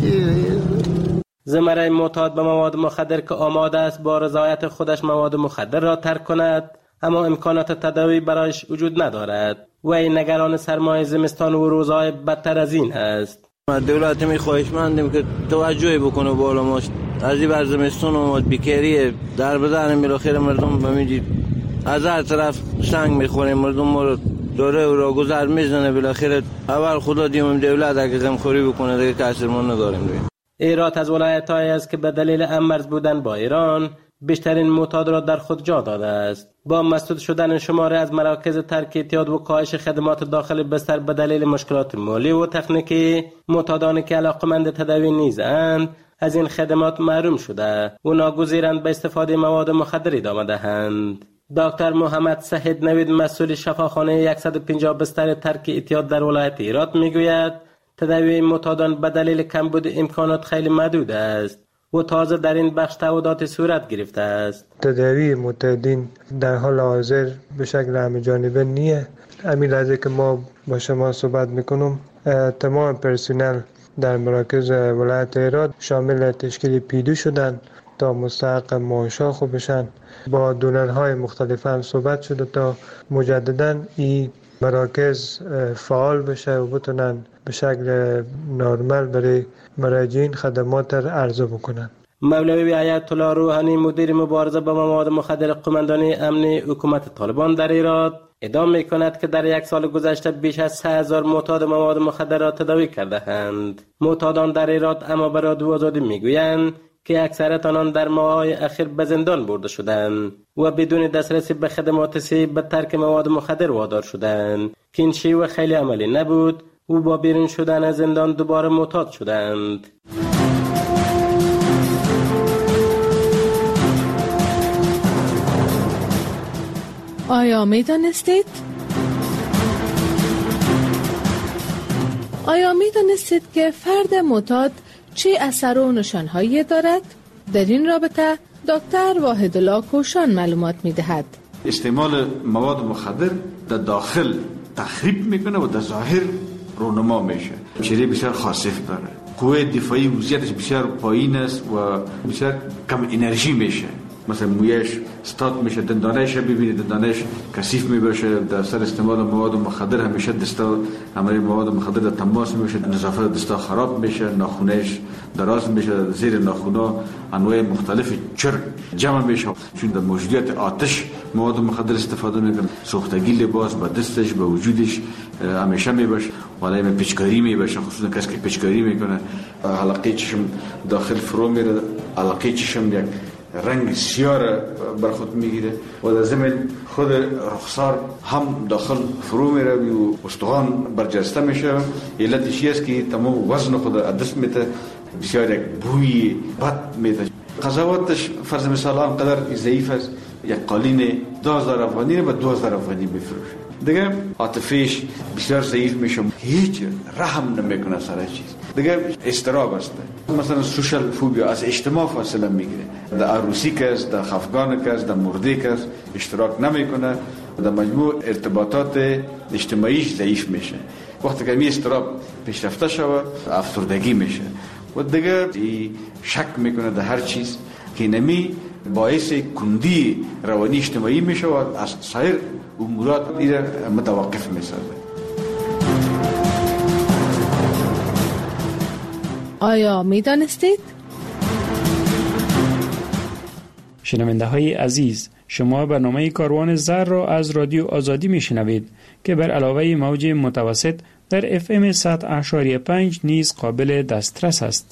زمره معتاد به مواد مخدر که آماده است با رضایت خودش مواد مخدر را ترک کند، اما امکانات تداوی برایش وجود ندارد و این نگران سرمای زمستان و روزهای بدتر از این است. دولت می خواهشمندیم که توجهی بکنه بالا ماست. از این بر زمستان اومد بیکاریه در بدن بالاخره مردم بمیدید از هر طرف سنگ میخوریم، مردم ما رو داره و را گذر میزنه. بالاخره اول خدا دیمم دولت اگه غمخوری بکنه دیگه کسر ما نداریم. هرات از ولایت‌هایی است که به دلیل هم‌مرز بودن با ایران بیشترین معتاد را در خود جا داده است. با مسدود شدن شماره از مراکز ترک اعتیاد و کاهش خدمات داخل بستر به دلیل مشکلات مالی و تکنیکی، معتادانی که علاقه‌مند تداوی نیستند از این خدمات محروم شده و ناگزیرند به استفاده مواد مخدر ادامه دهند. دکتر محمد صحید نوید مسئول شفاخانه 150 بستر ترک اعتیاد در ولایت هرات میگوید تداوی معتادان به دلیل کمبود امکانات خیلی محدود است و تازه در این بخش تعهدات صورت گرفته است. تداوی معتادین در حال حاضر به شکل همه‌جانبه نیست. همین لحظه که ما با شما صحبت میکنم تمام پرسنل در مراکز ولایت هرات شامل تشکیل پیدو شدن تا مستحق معاشا خوب بشن. با دونرهای مختلف هم صحبت شده تا مجددا این مراکز فعال بشه و بتونن به شکل نرمال برای مراجعین خدمات را عرضه بکنن. مولوی آیت الله روحانی مدیر مبارزه با مواد مخدر قماندانی امنی حکومت طالبان در هرات ادعا می‌کند که در یک سال گذشته بیش از 3000 معتاد مواد مخدر را تداوی کرده‌اند. معتادان در هرات اما به رادیو آزادی می‌گویند که اکثریت آنان در ماه‌های اخیر به زندان برده شدند و بدون دسترسی به خدمات صحی به ترک مواد مخدر وادار شدند که این شیوه خیلی عملی نبود و با بیرون شدن از زندان دوباره معتاد شدند. آیا میدانستید که فرد معتاد چه اثر و نشانهایی دارد؟ در این رابطه دکتر واحدالله کوشان معلومات می‌دهد. استعمال مواد مخدر در داخل تخریب میکنه و در ظاهر رونما میشه. چهره بسیار خاصف داره، قوه دفاعی وضعیتش بسیار پایین است و بسیار کم انرژی میشه. مثلا مویش استاد میشه، دندانش ببینید دندانش کثیف میباشه در سر استعمال مواد مخدر. همیشه دستا عملی مواد مخدر در تماس میشه، نظافت دستا خراب میشه، ناخونش دراز میشه، زیر ناخونا انواع مختلف چرک جمع میشه. چون در موجودیت آتش مواد مخدر استفاده میکنه، سوختگی لباس با دستش با وجودش همیشه میباشه، ولی پیچکاری میباشه، خصوصا کسی که پیچکاری میکنه حلقه چشم داخل فرو میره، حلقه چشم یک رنگ سیاه بر خود میگیره و در ضمن خود رخسار هم داخل فرو میره و استخوان برجسته میشه. علتش است که تمام وزن خود دست میته، بسیار یک بوی بد میده. قضاوتش فرض مثال آنقدر ضعیف است، یک قالین 2000 افغانی رو به 2000 افغانی میفروشه. دیگه عاطفیش بسیار ضعیف میشه، هیچ رحم نمیکنه سر چیز. دیگه استراب است. مثلا سوشال فوبیا، از اجتماع فاصله میگیره. در عروسی کس، در خفگان کس، در مرده کس اشتراک نمیکنه، در مجموع ارتباطات اجتماعیش ضعیف میشه. وقتی که می استراب پیشرفته شود افسردگی میشه و دیگه شک میکنه در هر چیز که نمی باعث کندی روانی اجتماعی میشه و از سایر امورات ایره متوقف میسازه. آیا میدانستید؟ شنونده های عزیز، شما برنامه کاروان زر را از رادیو آزادی میشنوید که بر علاوه موج متوسط در FM 100.5 نیز قابل دسترس است.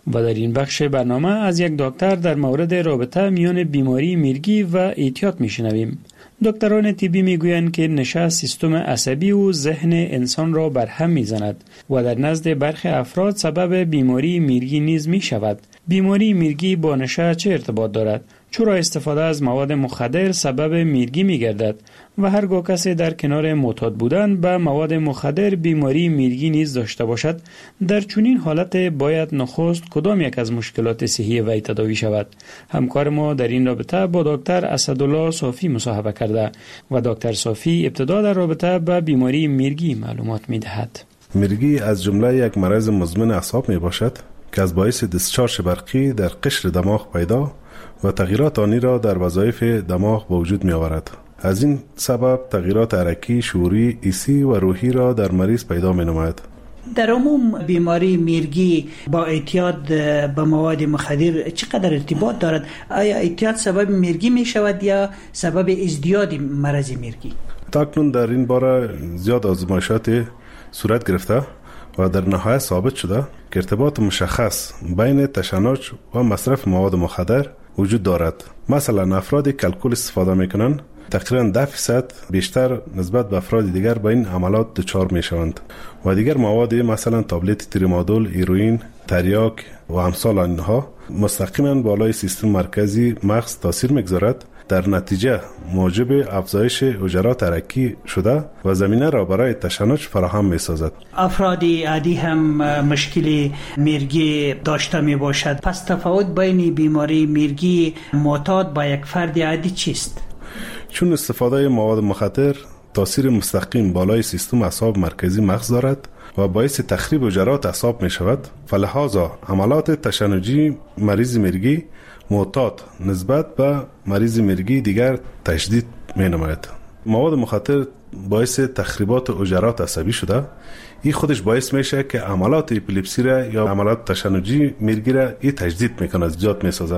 و در این بخش برنامه از یک دکتر در مورد رابطه میان بیماری میرگی و اعتیاد میشنویم. دکتران طبی میگویند که نشه سیستم عصبی و ذهن انسان را بر هم میزند و در نزد برخی افراد سبب بیماری میرگی نیز میشود. بیماری میرگی با نشه چه ارتباط دارد؟ چرا استفاده از مواد مخدر سبب میرگی میگردد و هرگاه کسی در کنار معتاد بودن به مواد مخدر بیماری میرگی نیز داشته باشد، در چنین حالت باید نخست کدام یک از مشکلات صحی وی تداوی شود؟ همکار ما در این رابطه با دکتر اسدالله صافی مصاحبه کرده و دکتر صافی ابتدا در رابطه با بیماری میرگی معلومات میدهد. میرگی از جمله یک مرض مزمن اعصاب می باشد که از باعث دیسچارژ برقی در قشر دماغ پیدا و تغییرات آنی را در وظایف دماغ به وجود می آورد. از این سبب تغییرات حرکی، شعوری، حسی و روحی را در مریض پیدا می نماید. در عموم بیماری میرگی با اعتیاد به مواد مخدر چقدر ارتباط دارد؟ آیا اعتیاد سبب میرگی می شود یا سبب ازدیاد مرض میرگی؟ تاکنون در این باره زیاد آزمایشات صورت گرفته و در نهایت ثابت شده که ارتباط مشخص بین تشنج و مصرف مواد مخدر وجود دارد. مثلا افرادی که الکل استفاده میکنن تقریبا 10% بیشتر نسبت به افراد دیگر به این عملات دچار میشوند و دیگر مواد مثلا تابلت تریمادول، هیروئین، تریاک و امثال آنها مستقیما بالای سیستم مرکزی مغز تاثیر میگذارد، در نتیجه موجب افزایش حجرات حرکی شده و زمینه را برای تشنج فراهم می سازد. افرادی عادی هم مشکل میرگی داشته می باشد. پس تفاوت بین بیماری میرگی معتاد با یک فرد عادی چیست؟ چون استفاده مواد مخدر تاثیر مستقیم بالای سیستم اعصاب مرکزی مغز دارد و باعث تخریب حجرات اعصاب می شود، فلهذا عملات تشنجی مریض میرگی معتاد نسبت به مریض میرگی دیگر تشدید می نماید. مواد مخدر باعث تخریبات حجرات عصبی شده، این خودش باعث میشه که عملات اپیلپسی را یا عملات تشنجی میرگی را این تجدید میکنه، زیاد میسازه.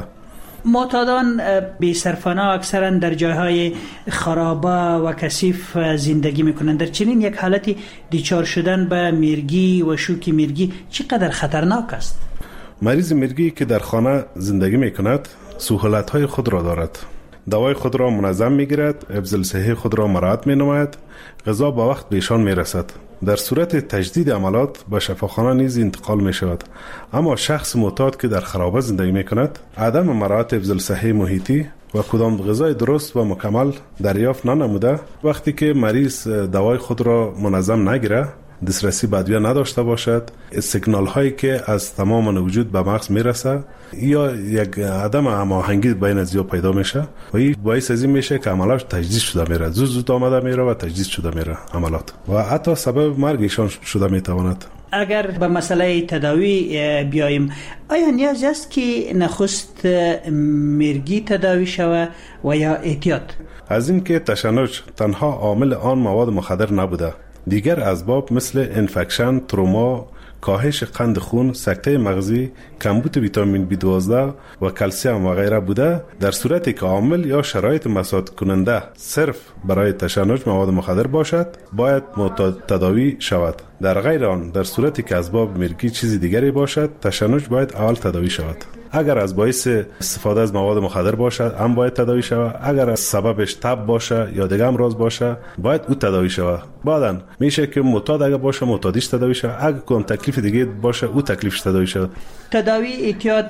معتادان بی سرپناه اکثرا در جایهای خرابه و کثیف زندگی میکنند. در چنین یک حالتی دچار شدن به میرگی و شوک میرگی چقدر خطرناک است؟ مریض میرگی که در خانه زندگی میکند سهولت‌های خود را دارد. دوای خود را منظم میگیرد، حفظ صحی خود را مراعات مینماید، غذا به وقت به ایشان میرسد. در صورت تجدید عملات به شفاخانه نیز انتقال می شود. اما شخص معتاد که در خرابه زندگی می کند عدم مراعات حفظ صحی محیطی و کدام غذای درست و مکمل دریافت ننموده، وقتی که مریض دوای خود را منظم نگیره، دسترسی به ادویه نداشته باشد، سیگنال هایی که از تمام وجود به مغز میرسه یا یک عدم هماهنگی بین ازیا پیدا میشه و این باعث از این میشه که عملات تجدید شده میره، زود آمده میره و تجدید شده میره عملات و حتی سبب مرگ ایشان شده میتواند. اگر به مسئله تداوی بیاییم، آیا نیاز است که نخست میرگی تداوی شود و یا اعتیاد؟ از این که تشنج تنها عامل آن مواد مخدر نبوده، دیگر اسباب مثل انفکشن، تروما، کاهش قند خون، سکته مغزی، کمبود ویتامین B12 و کلسیم و غیره بوده، در صورتی که عامل یا شرایط مساعد کننده صرف برای تشنج مواد مخدر باشد باید تداوی شود. در غیر آن، در صورتی که اسباب میرگی چیزی دیگری باشد تشنج باید اول تداوی شود. اگر از باعث استفاده از مواد مخدر باشد هم باید تداوی شود، اگر از سببش تب باشه یا دیگه امراض باشه باید او تداوی شود. بعدن میشه که معتاد اگر باشه معتادیش تداوی شود، اگر کوم تکلیف دیگه باشه او تکلیفش تداوی شود. تداوی اعتیاد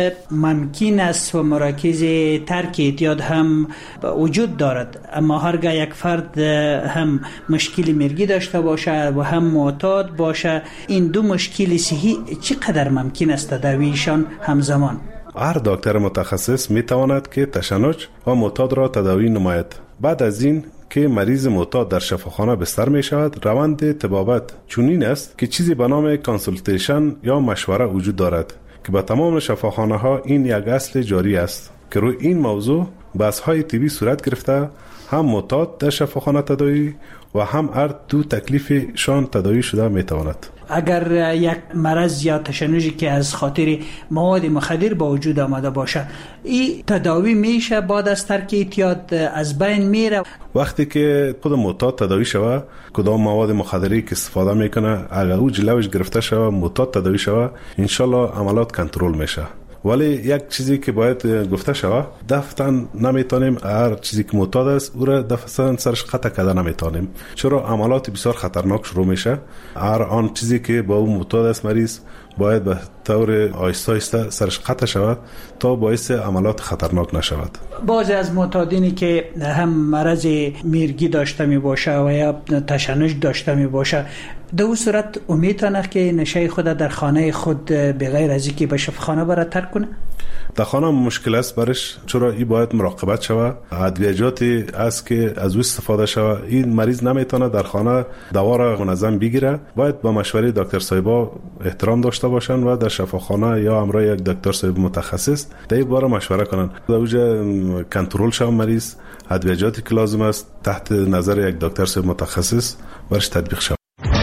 ممکن است و مراکز ترک اعتیاد هم وجود دارد، اما هرگاه یک فرد هم مشکل میرگی داشته باشه و هم معتاد باشه، این دو مشکل صحی چقدر ممکن است تداویشان همزمان؟ هر دکتر متخصص میتواند که تشنج و معتاد را تداوی نماید. بعد از این که مریض معتاد در شفاخانه بستر می شود، روند طبابت چنین است که چیزی به نام کانسولتیشن یا مشوره وجود دارد که به تمام شفاخانه ها این یک اصل جاری است که روی این موضوع بحث های طبی صورت گرفته، هم معتاد در شفاخانه تداوی و هم هر دو تکلیفشان تداوی شده می تواند. اگر یک مرض یا تشنجی که از خاطر مواد مخدر با وجود آمده باشه، این تداوی میشه بعد از ترک اعتیاد از بین میره؟ وقتی که خود معتاد تداوی شوه، کدام مواد مخدری که استفاده میکنه اگر او جلوش گرفته شوه، معتاد تداوی شوه، انشالله عملات کنترل میشه. ولی یک چیزی که باید گفته شوه، دفتن نمیتونیم هر چیزی که معتاد است او را دفتن سرش قطع کرده نمیتونیم، چرا عملات بسیار خطرناک شروع میشه. هر آن چیزی که با او معتاد است مریض باید به طور آهسته آهسته سرش قطع شود تا باعث عملات خطرناک نشود. بعضی از معتادینی که هم مرض میرگی داشته می باشه و یا تشنج داشته می باشه، در اون صورت امیدتانه که نشه خود در خانه خود بغیر از اینکه به شفاخانه برای ترک کنه؟ در خانه مشکل است برش، چرا این باید مراقبت شوه. ادویجاتی است که از او استفاده شوه، این مریض نمیتونه در خانه دوا را منظم بگیره، باید با مشوره دکتر صاحبا احترام داشته باشن و در شفاخانه یا همراه یک دکتر صاحب متخصص در این باره مشوره کنن. در اوجه کنترل شوه مریض، ادویجاتی که لازم است تحت نظر یک دکتر صاحب متخصص برش تطبیق شوه.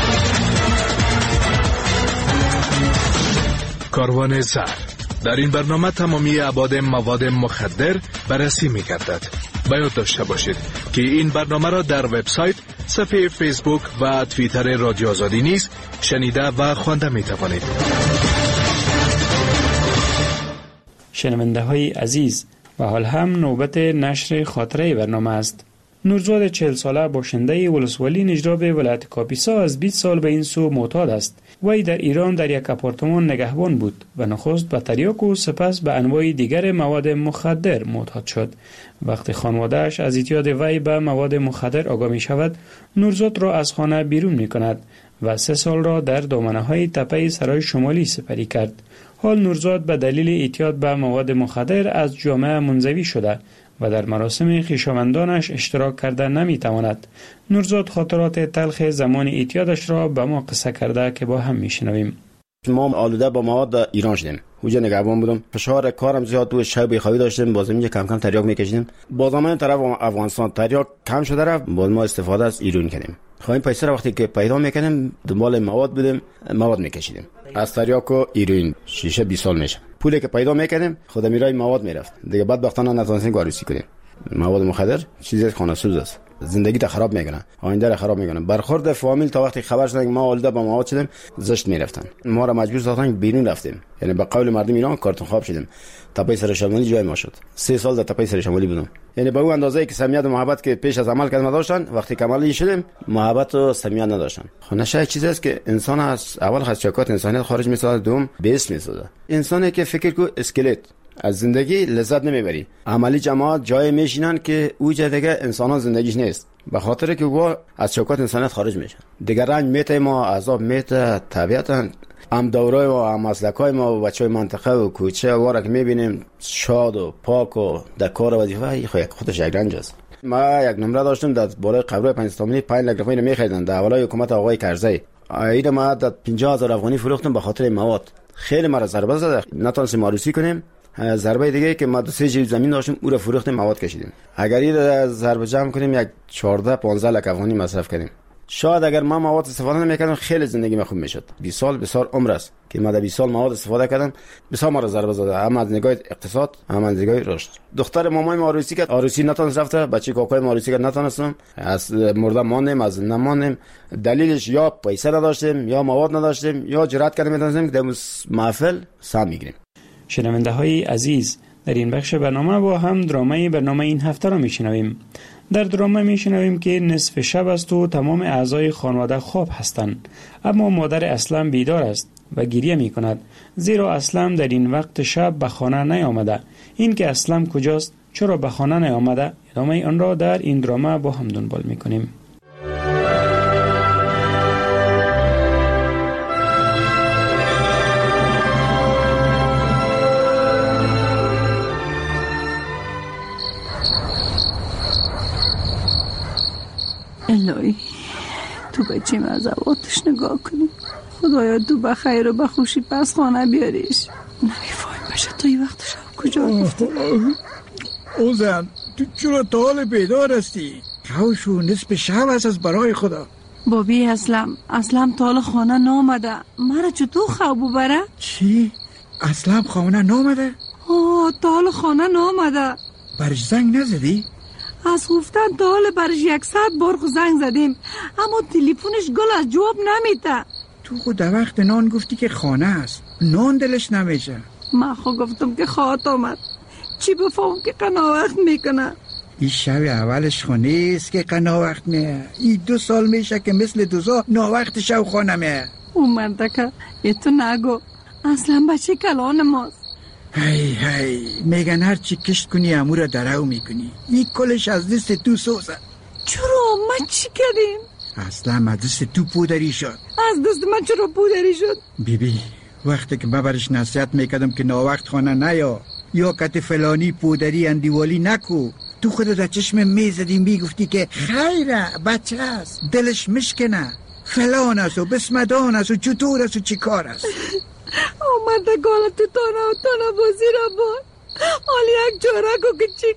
کاروان زهر. در این برنامه تمامی ابعاد مواد مخدر بررسی می‌گردد. باید داشته باشید که این برنامه را در وبسایت، صفحه فیسبوک و توییتر رادیو آزادی نیز شنیده و خوانده می‌توانید. شنونده های عزیز، و حال هم نوبت نشر خاطره برنامه است. نورزاد 40 ساله باشنده ولسوالی نجراب ولایت کاپیسا از 20 سال به این سو معتاد است. وی در ایران در یک آپارتمان نگهبان بود و نخست به تریاک و سپس به انواع دیگر مواد مخدر معتاد شد. وقتی خانواده‌اش از اعتیاد وی به مواد مخدر آگاه می شود، نورزاد را از خانه بیرون می کند و 3 سال را در دامنه‌های تپه سرای شمالی سپری کرد. حال نورزاد به دلیل اعتیاد به مواد مخدر از جامعه منزوی شده و در مراسم خویشاوندانش اشتراک کرده نمیتواند. نورزاد خاطرات تلخ زمان اعتیادش را به ما قصه کرده که با هم میشنویم. ما آلوده با مواد ایران شدیم. اونجا نگهبان بودم. فشار کارم زیاد بود، شب بخوابی داشتیم، بازم کم کم تریاک میکشیدیم. با زمان طرف افغانستان تریاک کم شده رفت، باز ما استفاده از ایران کردیم. خواهیم پیسه وقتی که پیدا میکنیم دنبال مواد بودیم، مواد میکشیدیم. از تریاک و ایران شیشه 20 سال میشه. پولی که پیدا میکنیم خود میرای مواد میرفت. دیگه بدبختانه نتونستیم عروسی کنیم. مواد مخدر چیزی خانه سوز است. زندگی تا خراب میکنه، آینده را خراب میکنه. برخورد فامیل تا وقتی خبر شدن ما آلوده با مواد شدیم زشت میرفتن. ما را مجبور ساختن بیرون رفتیم. یعنی به قول مردم ایران کارتون خواب شدیم. تپه سر شمالی جای ما شد. 3 سال در تپه سر شمالی بودم. یعنی به اون اندازه که صمیمیت و محبت که پیش از عمل کردن داشتن، وقتی کمالی شدیم محبت و صمیمیت نداشتن. نشه چیزی است که انسان از اول خاصیت انسانیت خارج میسازه، دوم بیس میسازه. انسانی که فکر کو اسکلت از زندگی لذت نمیبری. عملی جماعت جای میشینن که او جای دیگه انسان زندگیش نیست، به خاطر که او از شوکات انسانیت خارج میشه. دیگه رنج میته، ما عذاب میته، طبیعتا هم دورای و هم مسلکای ما و بچهای منطقه و کوچه واره که میبینیم شاد و پاک و در کار وظیفه خودش یک رنج است. ما یک نمره داشتم در بالای قبرای 5 تامنی 5 لک روپیه میخریدن در اولای حکومت آقای کرزی. ایده ما در 50,000 افغانی فروختم به خاطر مواد. خیلی ما را ضربه زد، نتونستیم عروسی کنیم. ضربه دیگه که ما 2-3 جیب زمین داشتیم او را فروختیم، مواد کشیدیم. اگر این ضربه جمع کنیم یک 14-15 لک افغانی مصرف کنیم. شاید اگر ما مواد استفاده نمی‌کردم خیلی زندگی من خوب میشد. 20 سال بسیار عمر است که ما در 20 سال مواد استفاده کردم، بسیار ما را ضربه زده، هم از نگاه اقتصاد هم از نگاه رشد. دختر مامای ما عروسی کرد، عروسی نتونست رفته، بچه کاکای ما عروسی کرد نتونستم، از مرده ماندیم، از نماندیم. دلیلش یا پیسه نداشتیم یا مواد نداشتیم یا جرأت کردیم می‌تونستیم که در محفل سهم بگیریم. شنونده های عزیز، در این بخش برنامه با هم درامه برنامه این هفته را میشنویم. در درامه میشنویم که نصف شب است و تمام اعضای خانواده خواب هستند، اما مادر اسلم بیدار است و گریه می کند، زیرا اسلم در این وقت شب به خانه نیامده. این که اسلم کجاست، چرا به خانه نیامده، ادامه آن را در این درامه با هم دنبال میکنیم. الهی تو بچیم از آتش نگاه کنی، خدایا تو بخیر و بخوشی پس خانه بیاریش. نمیفایم باشه تو این وقت شب کجا گفته؟ او زن تو چرا تا حال بیدار هستی؟ خوشو نصف شب است از برای خدا. بابی اسلم تا حالا خانه نامده. مرا چطور خواب ببره؟ چی؟ اسلم خانه نامده؟ تا حالا خانه نامده. برش زنگ نزدی؟ از گفتن تا حالا برش 100 بار زنگ زدیم، اما تلفنش گل از جواب نمیده. تو خود در وقت نان گفتی که خانه است، نان دلش نمیشه. من خود گفتم که خواهد آمد، چی بفهم که قناوقت میکنه. این شب اولش خانه است که قناوقت میه. این 2 سال میشه که مثل دوزا ناوقت شب خانه میه. اون مردکه یه تو نگو، اصلا بچه کلان ماست. هی میگن هر چی کشت کنی امو را درو میکنی. این کلش از دست تو سوزه. چرا؟ من چی کردیم؟ اصلا از دست تو پودری شد. از دست من چرا پودری شد؟ بیبی وقتی که من برش نصیحت میکردم که ناوقت خانه نیا یا کت فلانی پودری اندیوالی نکو، تو خودت از چشم میزدی میگفتی که خیره بچه است، دلش مشکنه، فلان است و بسمدان است و چطور است و چی کار است. آمد گالا تو تانا بازی را بار. حالی یک چاره کو که چی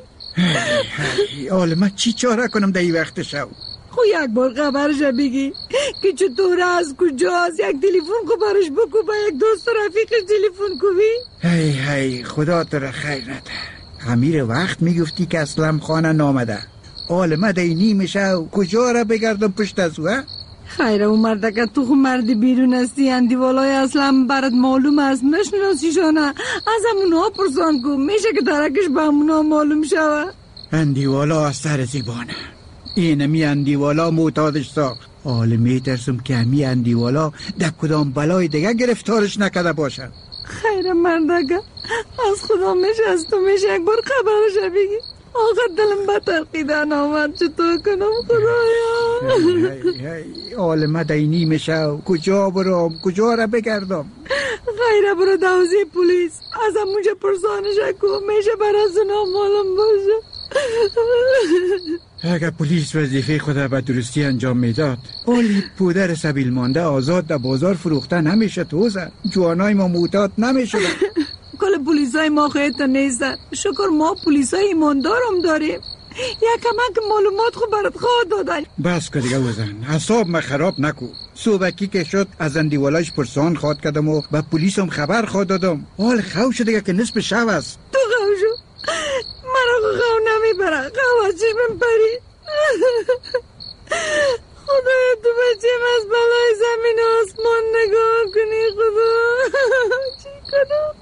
کنیم؟ حالا من چی چاره کنم در این وقت شب؟ خو یک بار خبرش بگی که چطور است، کجاست، یک تلفن کو برش بکو، با یک دوست رفیقش تلفن کو بی. هی خدا تو را خیر نده. امیر وقت میگفتی که اسلم خانه نامده، حالا من در نیمه شب کجا را بگردم پشت از او؟ خیره اون مردکه تو خو مرد بیرون هستی، اندیوالای اسلم برات معلوم است، مشناسیشانه، از همونها پرسان کن، میشه که درکش به همونها معلوم شوه. اندیوالا از سر زیبانه، اینمی اندیوالا معتادش ساخت. حالا میترسم که همی اندیوالا در کدام بلای دیگه گرفتارش نکده باشد. خیره مردکه از خدا میشه از تو میشه یک بار خبرش بگی. آخر دلم بطر قیدن آمد، چطور کنم خدایا؟ حالا من دینی میشه کجا برام، کجا را بگردم؟ خیره برو دوزی پولیس، از همونجا پرسانش کن، میشه برای اونا معلوم باشه. اگر پلیس وظیفه خود به درستی انجام میداد، اولی پودر سبیل مانده آزاد در بازار فروخته نمیشه. توزن جوانای ما معتاد نمیشه. کل پلیسای ما خیلی نیستن، شکر ما پلیسای ایماندارم داریم. یک کمک معلومات خو برات خواه دادن. بس که دیگه وزن، حساب ما خراب نکو. صوبکی که شد از اندیوالاش پرسان خواد کردم و به پلیس هم خبر خواد دادم. حال خو شده که نصف شب است. تو خو شو؟ من خو نمیبره، خو از چشمم پری. خدای تو بچیم از بلای زمین و آسمان نگاه کنی خدا. چی کنم؟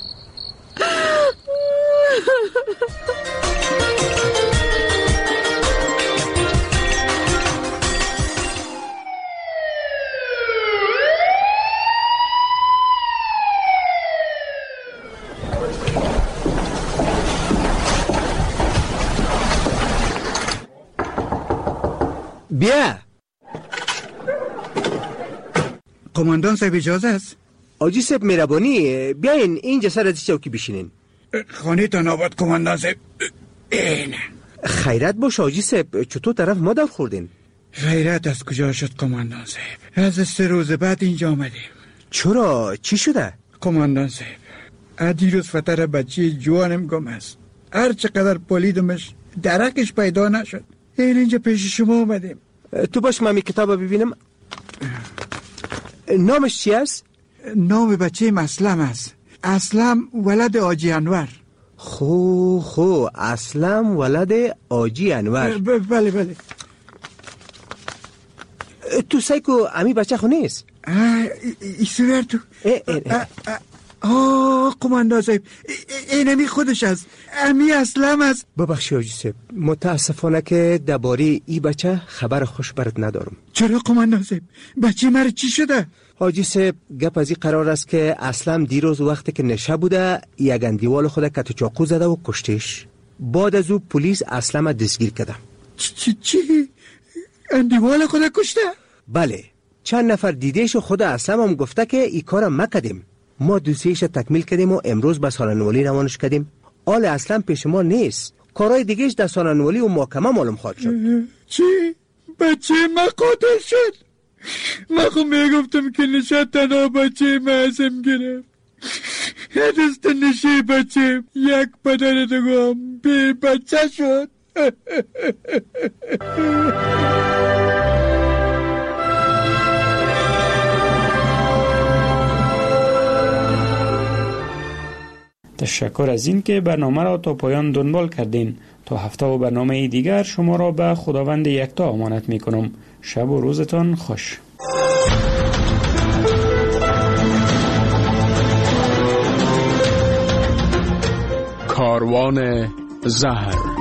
بیا. قماندان صاحب اجازه است؟ آجی صاحب مهربانی بیاین اینجا سر از چوکی بشینین. خانه تا ناباد قماندان صاحب. اینه خیرت باش آجی صاحب، چطور طرف ما در خوردین؟ خیرت از کجا شد قماندان صاحب؟ از 3 روز بعد اینجا آمدیم. چرا؟ چی شده؟ قماندان صاحب دیروز فتر بچه جوانم گم است. هر چقدر پلیدمش درکش پیدا نشد. اینجا پیش شما آمدیم. تو باش من کتاب ببینم. نامش چی است؟ نام بچه اسلم است. اسلم ولد آجی انور. خو اسلم ولد آجی انور. بله. تو سایکو امی بچه خو نیست؟ ایسویر تو. قماندان صاحب اینمی خودش است، امی اسلم است. ببخشی آجی صاحب، متاسفانه که درباره ای بچه خبر خوش برات ندارم. چرا قماندان صاحب؟ بچه مرا چی شده؟ حاجی صاحب گپ از این قرار است که اسلم دیروز وقتی که نشه بوده یک اندیوال خود کت چاقو زده و کشتش. بعد از او پلیس اسلم دستگیر کرده. چی؟ اندیوال خود کشته؟ بله، چند نفر دیدهش و خود اسلم هم گفته که این کارم مکدیم. ما دوسیش تکمیل کردیم و امروز به سالنوالی روانش کردیم. آل اسلم پیش ما نیست، کارهای دیگهش در سالنوالی و محکمه معلوم خواهد شد. چی؟ بچه ما قاتل شد؟ من خود میگفتم که نشه تنها بچه معصم گرفت. دست نشه بچه یک پدر دگم بی بچه شد. تشکر از این که برنامه را تا پایان دنبال کردین. تا هفته و برنامه دیگر شما را به خداوند یکتا امانت می کنم. شب و روزتان خوش. کاروان زهر